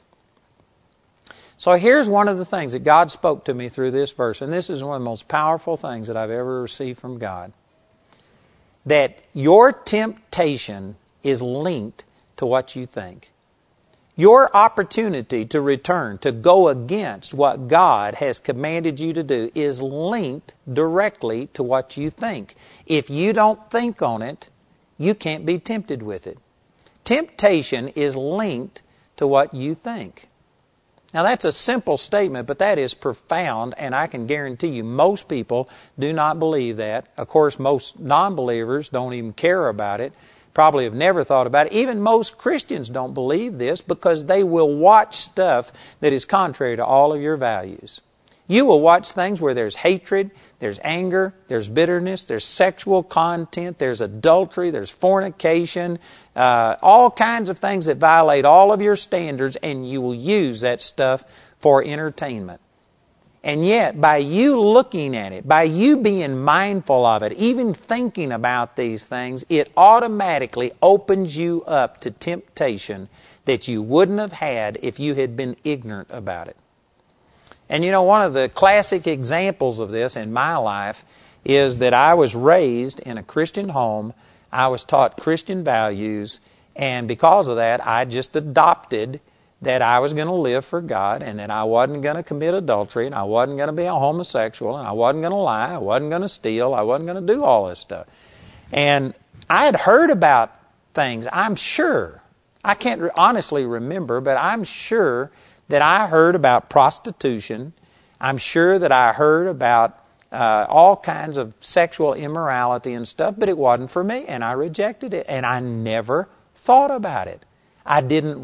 So here's one of the things that God spoke to me through this verse, and this is one of the most powerful things that I've ever received from God. That your temptation is linked to what you think. Your opportunity to return, to go against what God has commanded you to do, is linked directly to what you think. If you don't think on it, you can't be tempted with it. Temptation is linked to what you think. Now that's a simple statement, but that is profound, and I can guarantee you most people do not believe that. Of course, most non-believers don't even care about it, probably have never thought about it. Even most Christians don't believe this because they will watch stuff that is contrary to all of your values. You will watch things where there's hatred, there's anger, there's bitterness, there's sexual content, there's adultery, there's fornication, all kinds of things that violate all of your standards, and you will use that stuff for entertainment. And yet, by you looking at it, by you being mindful of it, even thinking about these things, it automatically opens you up to temptation that you wouldn't have had if you had been ignorant about it. And you know, one of the classic examples of this in my life is that I was raised in a Christian home. I was taught Christian values, and because of that, I just adopted that I was going to live for God and that I wasn't going to commit adultery and I wasn't going to be a homosexual and I wasn't going to lie, I wasn't going to steal, I wasn't going to do all this stuff. And I had heard about things, I'm sure. I can't honestly remember, but I'm sure that I heard about prostitution. I'm sure that I heard about all kinds of sexual immorality and stuff, but it wasn't for me, and I rejected it, and I never thought about it. I didn't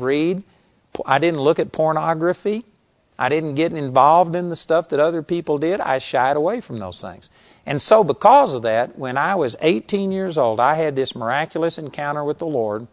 look at pornography. I didn't get involved in the stuff that other people did. I shied away from those things. And so because of that, when I was 18 years old, I had this miraculous encounter with the Lord,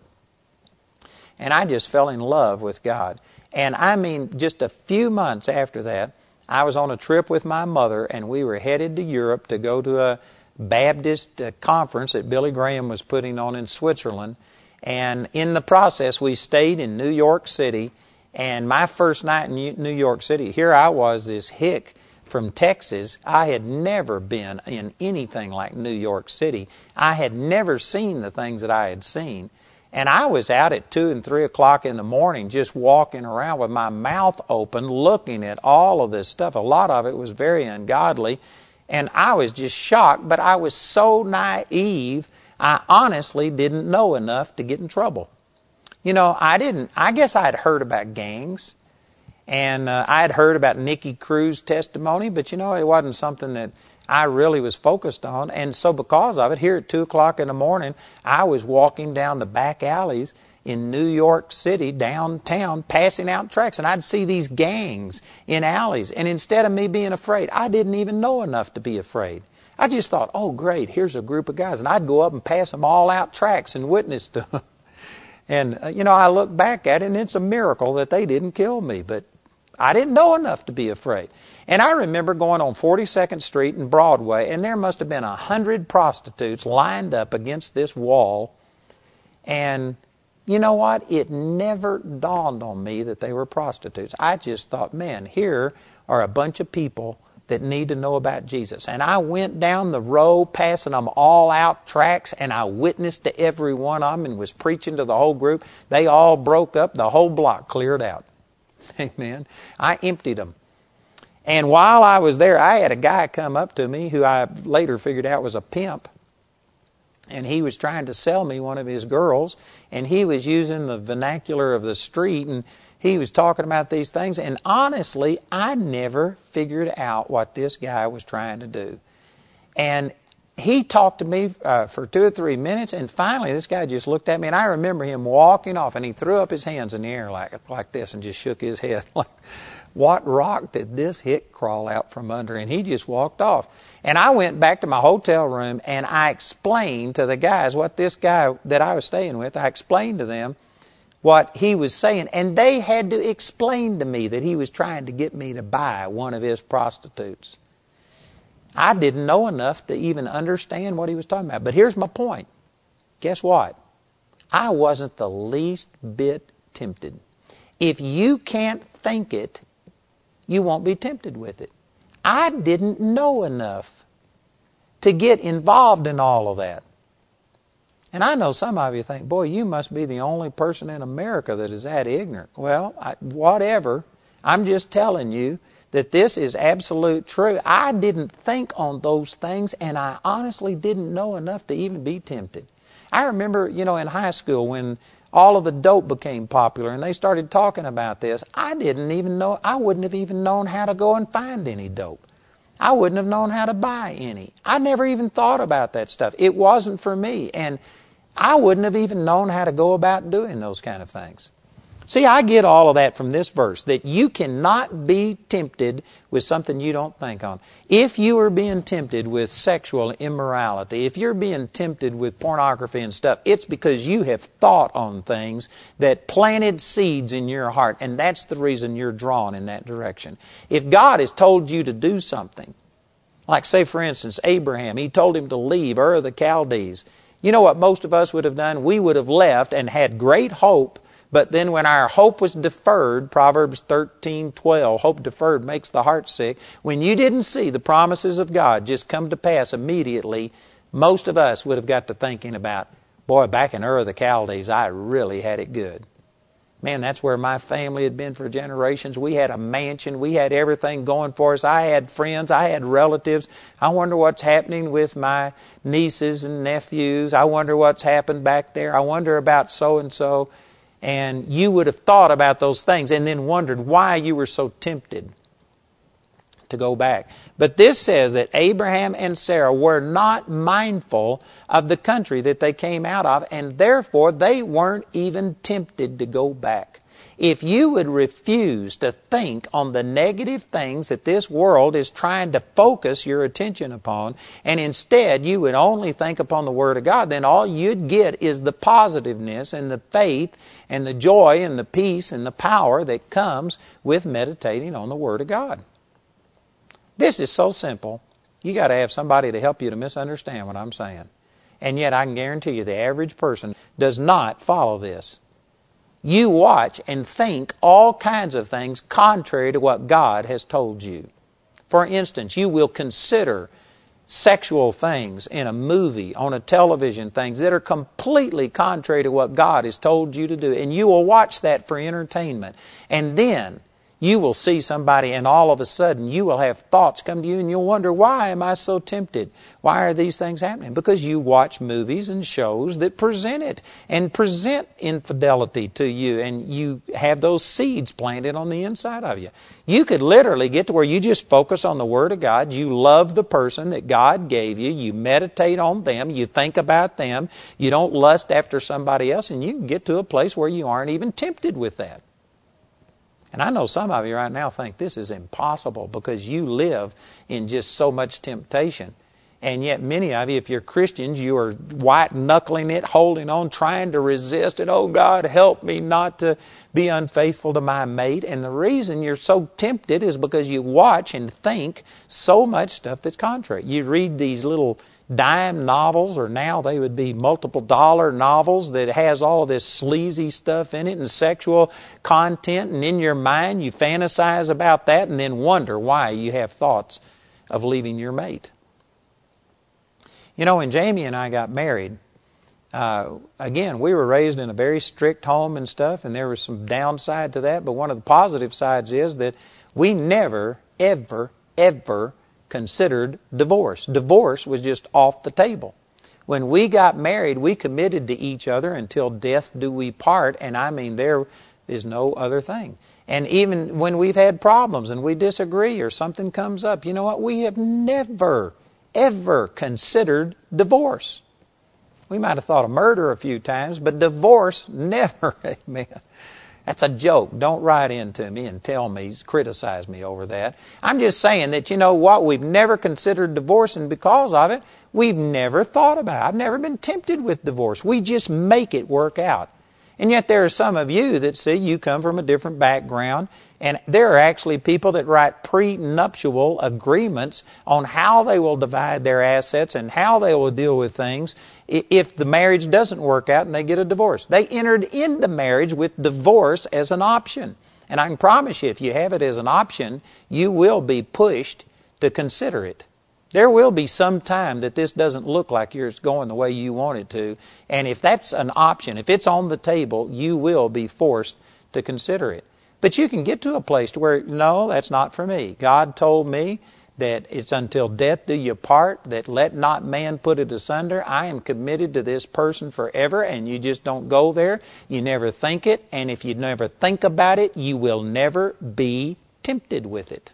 and I just fell in love with God. And I mean, just a few months after that, I was on a trip with my mother, and we were headed to Europe to go to a Baptist conference that Billy Graham was putting on in Switzerland. And in the process, we stayed in New York City. And my first night in New York City, here I was, this hick from Texas. I had never been in anything like New York City. I had never seen the things that I had seen. And I was out at 2 and 3 o'clock in the morning just walking around with my mouth open looking at all of this stuff. A lot of it was very ungodly. And I was just shocked, but I was so naive, I honestly didn't know enough to get in trouble. You know, I guess I had heard about gangs. And I had heard about Nicky Cruz's testimony, but you know, it wasn't something that I really was focused on. And so because of it, here at 2 o'clock in the morning, I was walking down the back alleys in New York City, downtown, passing out tracts. And I'd see these gangs in alleys. And instead of me being afraid, I didn't even know enough to be afraid. I just thought, oh, great, here's a group of guys. And I'd go up and pass them all out tracts and witness to them. And, you know, I look back at it, and it's a miracle that they didn't kill me. But I didn't know enough to be afraid. And I remember going on 42nd Street and Broadway, and there must have been 100 prostitutes lined up against this wall. And you know what? It never dawned on me that they were prostitutes. I just thought, man, here are a bunch of people that need to know about Jesus. And I went down the row passing them all out tracts, and I witnessed to every one of them and was preaching to the whole group. They all broke up. The whole block cleared out. Amen. I emptied them. And while I was there, I had a guy come up to me who I later figured out was a pimp. And he was trying to sell me one of his girls. And he was using the vernacular of the street. And he was talking about these things. And honestly, I never figured out what this guy was trying to do. And he talked to me for 2 or 3 minutes. And finally, this guy just looked at me. And I remember him walking off. And he threw up his hands in the air like this and just shook his head like, what rock did this hick crawl out from under? And he just walked off. And I went back to my hotel room and I explained to the guys what this guy that I was staying with, I explained to them what he was saying. And they had to explain to me that he was trying to get me to buy one of his prostitutes. I didn't know enough to even understand what he was talking about. But here's my point. Guess what? I wasn't the least bit tempted. If you can't think it, you won't be tempted with it. I didn't know enough to get involved in all of that. And I know some of you think, boy, you must be the only person in America that is that ignorant. Well, whatever. I'm just telling you that this is absolute truth. I didn't think on those things, and I honestly didn't know enough to even be tempted. I remember, in high school when all of the dope became popular and they started talking about this, I wouldn't have even known how to go and find any dope. I wouldn't have known how to buy any. I never even thought about that stuff. It wasn't for me, and I wouldn't have even known how to go about doing those kind of things. See, I get all of that from this verse, that you cannot be tempted with something you don't think on. If you are being tempted with sexual immorality, if you're being tempted with pornography and stuff, it's because you have thought on things that planted seeds in your heart, and that's the reason you're drawn in that direction. If God has told you to do something, like say for instance Abraham, he told him to leave Ur of the Chaldees. You know what most of us would have done? We would have left and had great hope. But then when our hope was deferred, Proverbs 13:12, hope deferred makes the heart sick. When you didn't see the promises of God just come to pass immediately, most of us would have got to thinking about, boy, back in Ur of the Chaldees, I really had it good. Man, that's where my family had been for generations. We had a mansion. We had everything going for us. I had friends. I had relatives. I wonder what's happening with my nieces and nephews. I wonder what's happened back there. I wonder about so-and-so. And you would have thought about those things and then wondered why you were so tempted to go back. But this says that Abraham and Sarah were not mindful of the country that they came out of, and therefore they weren't even tempted to go back. If you would refuse to think on the negative things that this world is trying to focus your attention upon, and instead you would only think upon the Word of God, then all you'd get is the positiveness and the faith and the joy and the peace and the power that comes with meditating on the Word of God. This is so simple. You got to have somebody to help you to misunderstand what I'm saying. And yet I can guarantee you the average person does not follow this. You watch and think all kinds of things contrary to what God has told you. For instance, you will consider sexual things in a movie, on a television, things that are completely contrary to what God has told you to do. And you will watch that for entertainment. And then you will see somebody and all of a sudden you will have thoughts come to you and you'll wonder, why am I so tempted? Why are these things happening? Because you watch movies and shows that present it and present infidelity to you, and you have those seeds planted on the inside of you. You could literally get to where you just focus on the Word of God. You love the person that God gave you. You meditate on them. You think about them. You don't lust after somebody else, and you can get to a place where you aren't even tempted with that. And I know some of you right now think this is impossible because you live in just so much temptation. And yet many of you, if you're Christians, you are white-knuckling it, holding on, trying to resist it. Oh, God, help me not to be unfaithful to my mate. And the reason you're so tempted is because you watch and think so much stuff that's contrary. You read these little dime novels, or now they would be multiple dollar novels that has all this sleazy stuff in it and sexual content, and in your mind you fantasize about that and then wonder why you have thoughts of leaving your mate. You know, when Jamie and I got married, again, we were raised in a very strict home and stuff, and there was some downside to that, but one of the positive sides is that we never, ever, ever considered divorce. Divorce was just off the table. When we got married, we committed to each other until death do we part, and I mean there is no other thing. And even when we've had problems and we disagree or something comes up, you know what? We have never, ever considered divorce. We might have thought of murder a few times, but divorce, never. Amen. That's a joke. Don't write into me and tell me, criticize me over that. I'm just saying that, you know what, we've never considered divorce, and because of it, we've never thought about it. I've never been tempted with divorce. We just make it work out. And yet there are some of you that see you come from a different background, and there are actually people that write prenuptial agreements on how they will divide their assets and how they will deal with things if the marriage doesn't work out and they get a divorce. They entered into marriage with divorce as an option. And I can promise you, if you have it as an option, you will be pushed to consider it. There will be some time that this doesn't look like it's going the way you want it to. And if that's an option, if it's on the table, you will be forced to consider it. But you can get to a place to where, no, that's not for me. God told me that it's until death do you part, that let not man put it asunder. I am committed to this person forever, and you just don't go there. You never think it, and if you never think about it, you will never be tempted with it.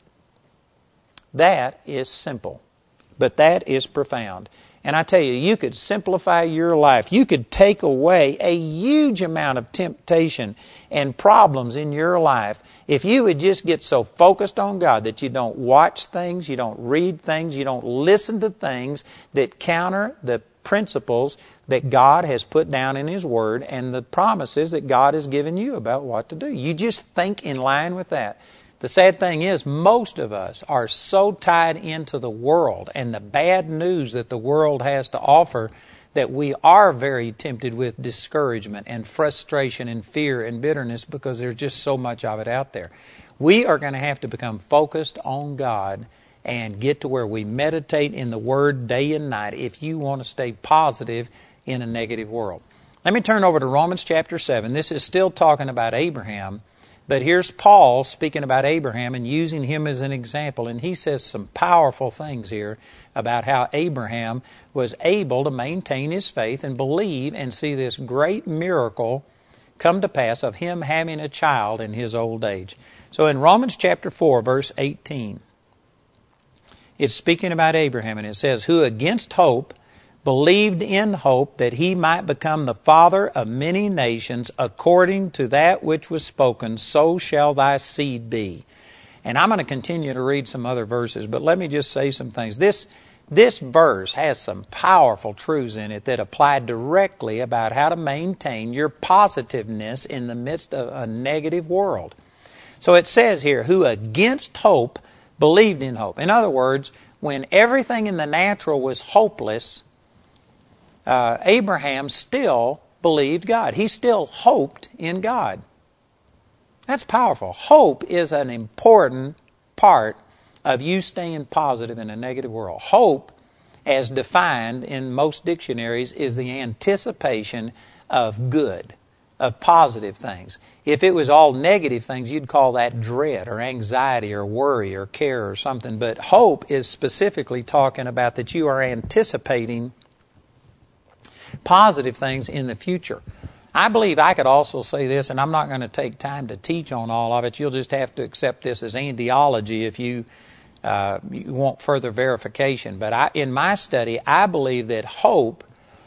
That is simple. But that is profound. And I tell you, you could simplify your life. You could take away a huge amount of temptation and problems in your life if you would just get so focused on God that you don't watch things, you don't read things, you don't listen to things that counter the principles that God has put down in His Word and the promises that God has given you about what to do. You just think in line with that. The sad thing is, most of us are so tied into the world and the bad news that the world has to offer that we are very tempted with discouragement and frustration and fear and bitterness because there's just so much of it out there. We are going to have to become focused on God and get to where we meditate in the Word day and night if you want to stay positive in a negative world. Let me turn over to Romans chapter 7. This is still talking about Abraham, but here's Paul speaking about Abraham and using him as an example. And he says some powerful things here about how Abraham was able to maintain his faith and believe and see this great miracle come to pass of him having a child in his old age. So in Romans chapter 4, verse 18, it's speaking about Abraham, and it says, who against hope believed in hope that he might become the father of many nations, according to that which was spoken, so shall thy seed be. And I'm going to continue to read some other verses, but let me just say some things. This verse has some powerful truths in it that apply directly about how to maintain your positiveness in the midst of a negative world. So it says here, who against hope believed in hope. In other words, when everything in the natural was hopeless, Abraham still believed God. He still hoped in God. That's powerful. Hope is an important part of you staying positive in a negative world. Hope, as defined in most dictionaries, is the anticipation of good, of positive things. If it was all negative things, you'd call that dread or anxiety or worry or care or something. But hope is specifically talking about that you are anticipating positive things in the future. I believe I could also say this, and I'm not going to take time to teach on all of it. You'll just have to accept this as andiology if you want further verification. But in my study, I believe that hope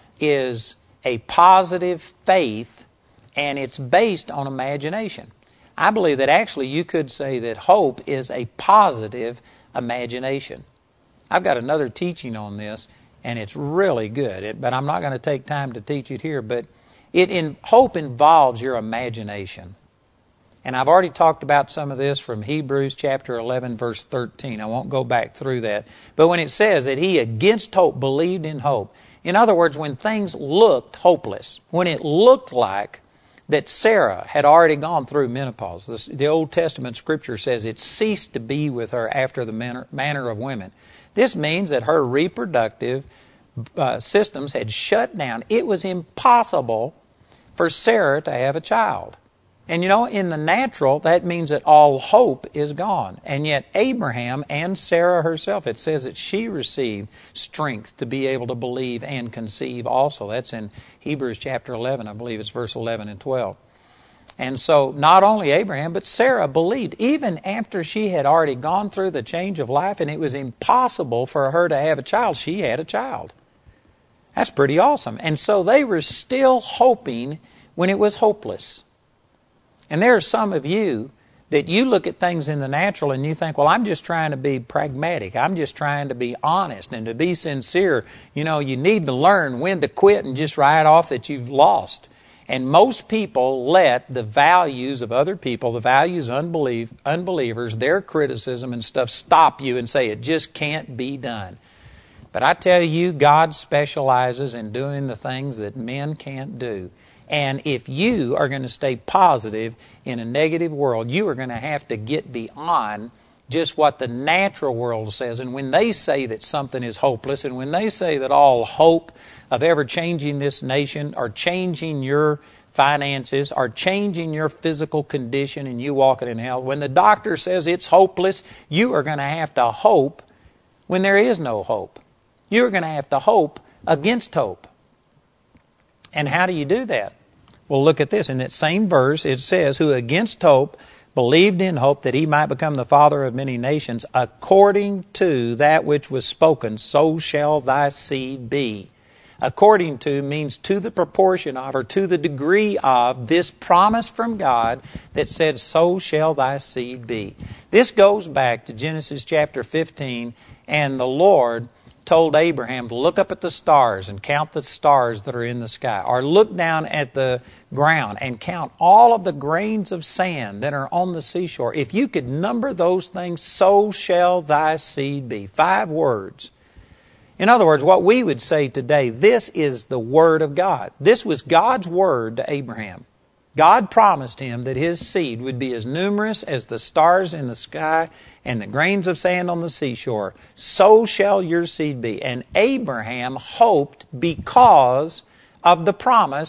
is a positive faith, and it's based on imagination. I believe that actually you could say that hope is a positive imagination. I've got another teaching on this, and it's really good, but I'm not going to take time to teach it here. But hope involves your imagination. And I've already talked about some of this from Hebrews chapter 11, verse 13. I won't go back through that. But when it says that he against hope believed in hope, in other words, when things looked hopeless, when it looked like that Sarah had already gone through menopause, the Old Testament scripture says it ceased to be with her after the manner of women. This means that her reproductive systems had shut down. It was impossible for Sarah to have a child. And in the natural, that means that all hope is gone. And yet Abraham and Sarah herself, it says that she received strength to be able to believe and conceive also. That's in Hebrews chapter 11, I believe it's verse 11 and 12. And so not only Abraham, but Sarah believed, even after she had already gone through the change of life and it was impossible for her to have a child, she had a child. That's pretty awesome. And so they were still hoping when it was hopeless. And there are some of you that you look at things in the natural and you think, well, I'm just trying to be pragmatic. I'm just trying to be honest and to be sincere. You need to learn when to quit and just write off that you've lost. And most people let the values of other people, the values of unbelievers, their criticism and stuff stop you and say it just can't be done. But I tell you, God specializes in doing the things that men can't do. And if you are going to stay positive in a negative world, you are going to have to get beyond just what the natural world says. And when they say that something is hopeless, and when they say that all hope of ever changing this nation or changing your finances or changing your physical condition and you walking in hell, when the doctor says it's hopeless, you are going to have to hope when there is no hope. You're going to have to hope against hope. And how do you do that? Well, look at this. In that same verse, it says, who against hope believed in hope that he might become the father of many nations, according to that which was spoken, so shall thy seed be. According to means to the proportion of or to the degree of this promise from God that said, so shall thy seed be. This goes back to Genesis chapter 15, and the Lord told Abraham to look up at the stars and count the stars that are in the sky, or look down at the ground and count all of the grains of sand that are on the seashore. If you could number those things, so shall thy seed be. 5 words. In other words, what we would say today, this is the Word of God. This was God's Word to Abraham. God promised him that his seed would be as numerous as the stars in the sky and the grains of sand on the seashore. So shall your seed be. And Abraham hoped because of the promise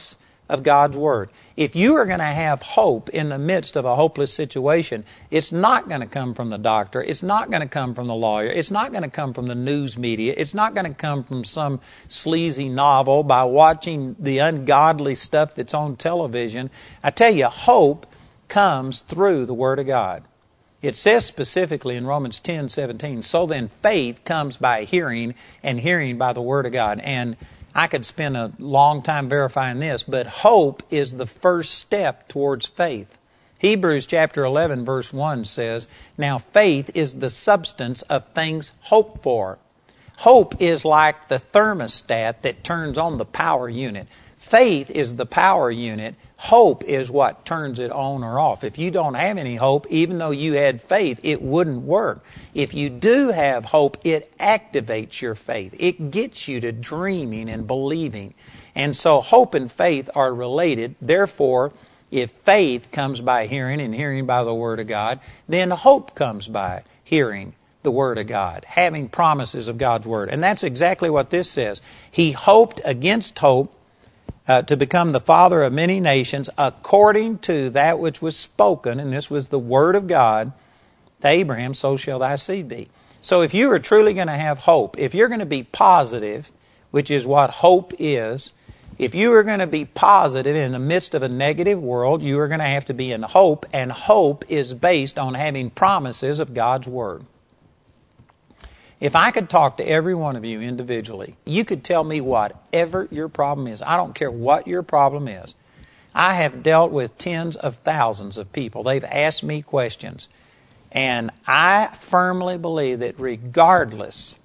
of God's Word. If you are going to have hope in the midst of a hopeless situation, it's not going to come from the doctor. It's not going to come from the lawyer. It's not going to come from the news media. It's not going to come from some sleazy novel by watching the ungodly stuff that's on television. I tell you, hope comes through the Word of God. It says specifically in Romans 10:17, so then faith comes by hearing, and hearing by the Word of God. And I could spend a long time verifying this, but hope is the first step towards faith. Hebrews chapter 11 verse 1 says, now faith is the substance of things hoped for. Hope is like the thermostat that turns on the power unit. Faith is the power unit. Hope is what turns it on or off. If you don't have any hope, even though you had faith, it wouldn't work. If you do have hope, it activates your faith. It gets you to dreaming and believing. And so hope and faith are related. Therefore, if faith comes by hearing and hearing by the Word of God, then hope comes by hearing the Word of God, having promises of God's Word. And that's exactly what this says. He hoped against hope, to become the father of many nations according to that which was spoken, and this was the Word of God, to Abraham, so shall thy seed be. So if you are truly going to have hope, if you're going to be positive, which is what hope is, if you are going to be positive in the midst of a negative world, you are going to have to be in hope, and hope is based on having promises of God's Word. If I could talk to every one of you individually, you could tell me whatever your problem is. I don't care what your problem is. I have dealt with tens of thousands of people. They've asked me questions. And I firmly believe that regardless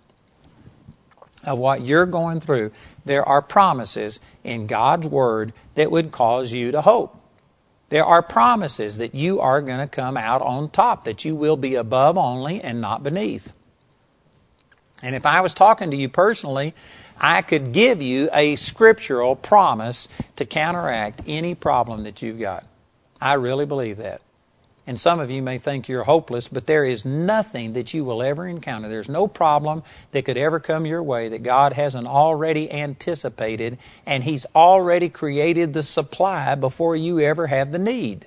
of what you're going through, there are promises in God's Word that would cause you to hope. There are promises that you are going to come out on top, that you will be above only and not beneath. And if I was talking to you personally, I could give you a scriptural promise to counteract any problem that you've got. I really believe that. And some of you may think you're hopeless, but there is nothing that you will ever encounter. There's no problem that could ever come your way that God hasn't already anticipated, and He's already created the supply before you ever have the need.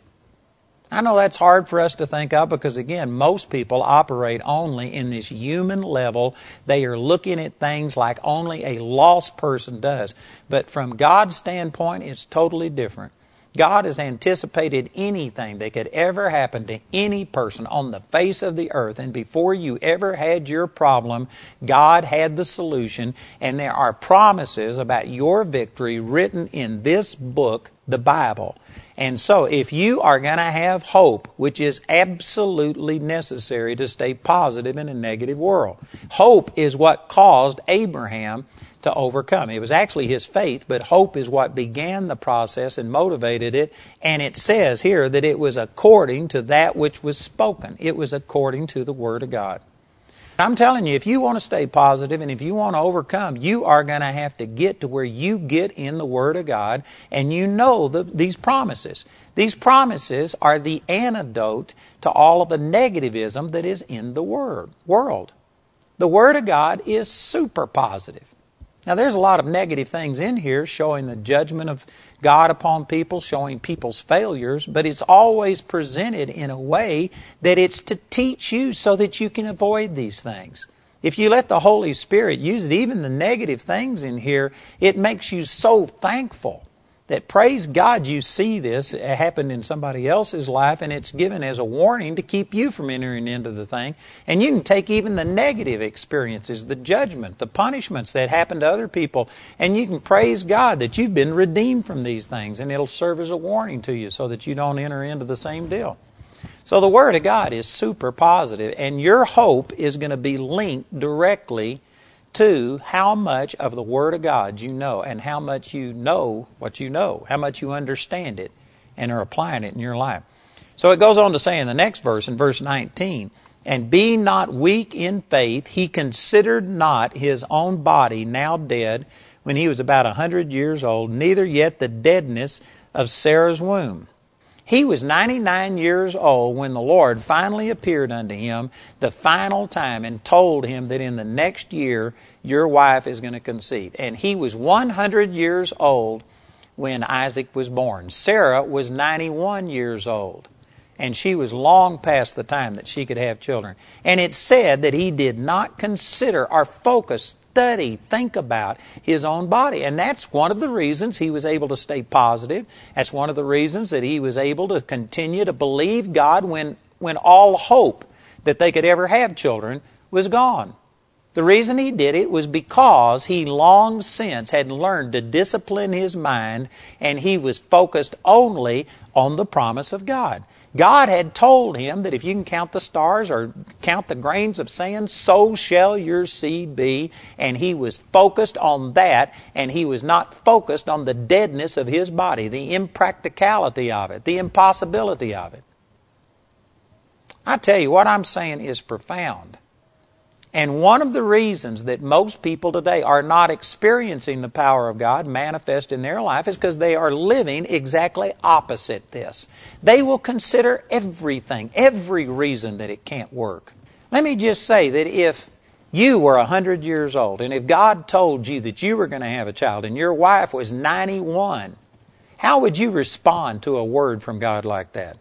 I know that's hard for us to think of because, again, most people operate only in this human level. They are looking at things like only a lost person does. But from God's standpoint, it's totally different. God has anticipated anything that could ever happen to any person on the face of the earth. And before you ever had your problem, God had the solution. And there are promises about your victory written in this book, the Bible. And so if you are going to have hope, which is absolutely necessary to stay positive in a negative world, hope is what caused Abraham to overcome. It was actually his faith, but hope is what began the process and motivated it. And it says here that it was according to that which was spoken. It was according to the Word of God. I'm telling you, if you want to stay positive and if you want to overcome, you are going to have to get to where you get in the Word of God and you know these promises. These promises are the antidote to all of the negativism that is in the world. The Word of God is super positive. Now, there's a lot of negative things in here showing the judgment of God upon people, showing people's failures, but it's always presented in a way that it's to teach you so that you can avoid these things. If you let the Holy Spirit use it, even the negative things in here, it makes you so thankful that, praise God, you see this. It happened in somebody else's life, and it's given as a warning to keep you from entering into the thing. And you can take even the negative experiences, the judgment, the punishments that happen to other people, and you can praise God that you've been redeemed from these things, and it'll serve as a warning to you so that you don't enter into the same deal. So the Word of God is super positive, and your hope is going to be linked directly to how much of the Word of God you know and how much you know what you know, how much you understand it and are applying it in your life. So it goes on to say in the next verse, in verse 19, and being not weak in faith, he considered not his own body now dead when he was about 100 years old, neither yet the deadness of Sarah's womb. He was 99 years old when the Lord finally appeared unto him the final time and told him that in the next year your wife is going to conceive. And he was 100 years old when Isaac was born. Sarah was 91 years old, and she was long past the time that she could have children. And it said that he did not consider or focus, study, think about his own body. And that's one of the reasons he was able to stay positive. That's one of the reasons that he was able to continue to believe God when all hope that they could ever have children was gone. The reason he did it was because he long since had learned to discipline his mind, and he was focused only on the promise of God. God had told him that if you can count the stars or count the grains of sand, so shall your seed be. And he was focused on that, and he was not focused on the deadness of his body, the impracticality of it, the impossibility of it. I tell you, what I'm saying is profound. And one of the reasons that most people today are not experiencing the power of God manifest in their life is because they are living exactly opposite this. They will consider everything, every reason that it can't work. Let me just say that if you were 100 years old, and if God told you that you were going to have a child, and your wife was 91, how would you respond to a word from God like that?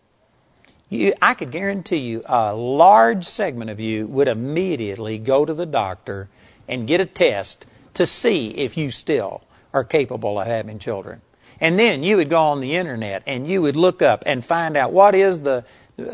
I could guarantee you a large segment of you would immediately go to the doctor and get a test to see if you still are capable of having children. And then you would go on the internet and you would look up and find out what is the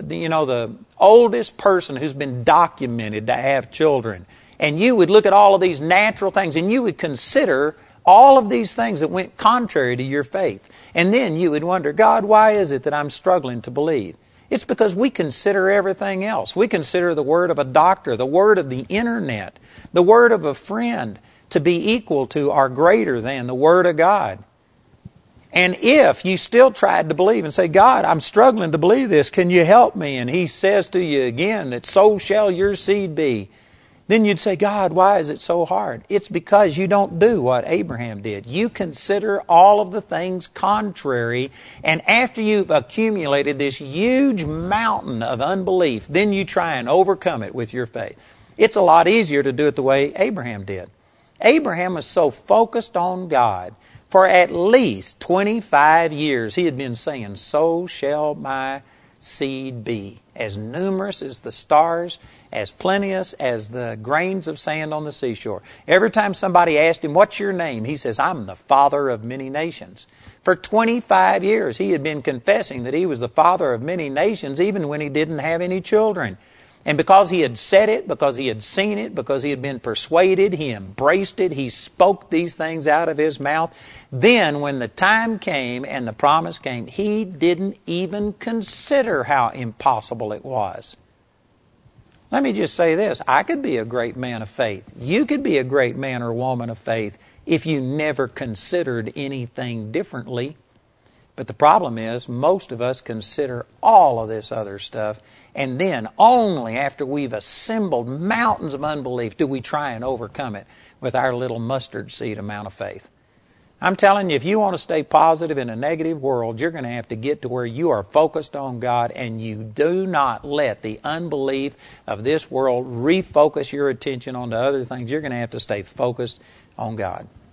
oldest person who's been documented to have children. And you would look at all of these natural things and you would consider all of these things that went contrary to your faith. And then you would wonder, God, why is it that I'm struggling to believe? It's because we consider everything else. We consider the word of a doctor, the word of the internet, the word of a friend to be equal to or greater than the word of God. And if you still tried to believe and say, God, I'm struggling to believe this, can you help me? And he says to you again that so shall your seed be. Then you'd say, God, why is it so hard? It's because you don't do what Abraham did. You consider all of the things contrary, and after you've accumulated this huge mountain of unbelief, then you try and overcome it with your faith. It's a lot easier to do it the way Abraham did. Abraham was so focused on God. For at least 25 years he had been saying, so shall my seed be, as numerous as the stars, as plenteous as the grains of sand on the seashore. Every time somebody asked him, what's your name? He says, I'm the father of many nations. For 25 years he had been confessing that he was the father of many nations even when he didn't have any children. And because he had said it, because he had seen it, because he had been persuaded, he embraced it, he spoke these things out of his mouth. Then when the time came and the promise came, he didn't even consider how impossible it was. Let me just say this. I could be a great man of faith. You could be a great man or woman of faith if you never considered anything differently. But the problem is, most of us consider all of this other stuff, and then only after we've assembled mountains of unbelief do we try and overcome it with our little mustard seed amount of faith. I'm telling you, if you want to stay positive in a negative world, you're going to have to get to where you are focused on God and you do not let the unbelief of this world refocus your attention onto other things. You're going to have to stay focused on God.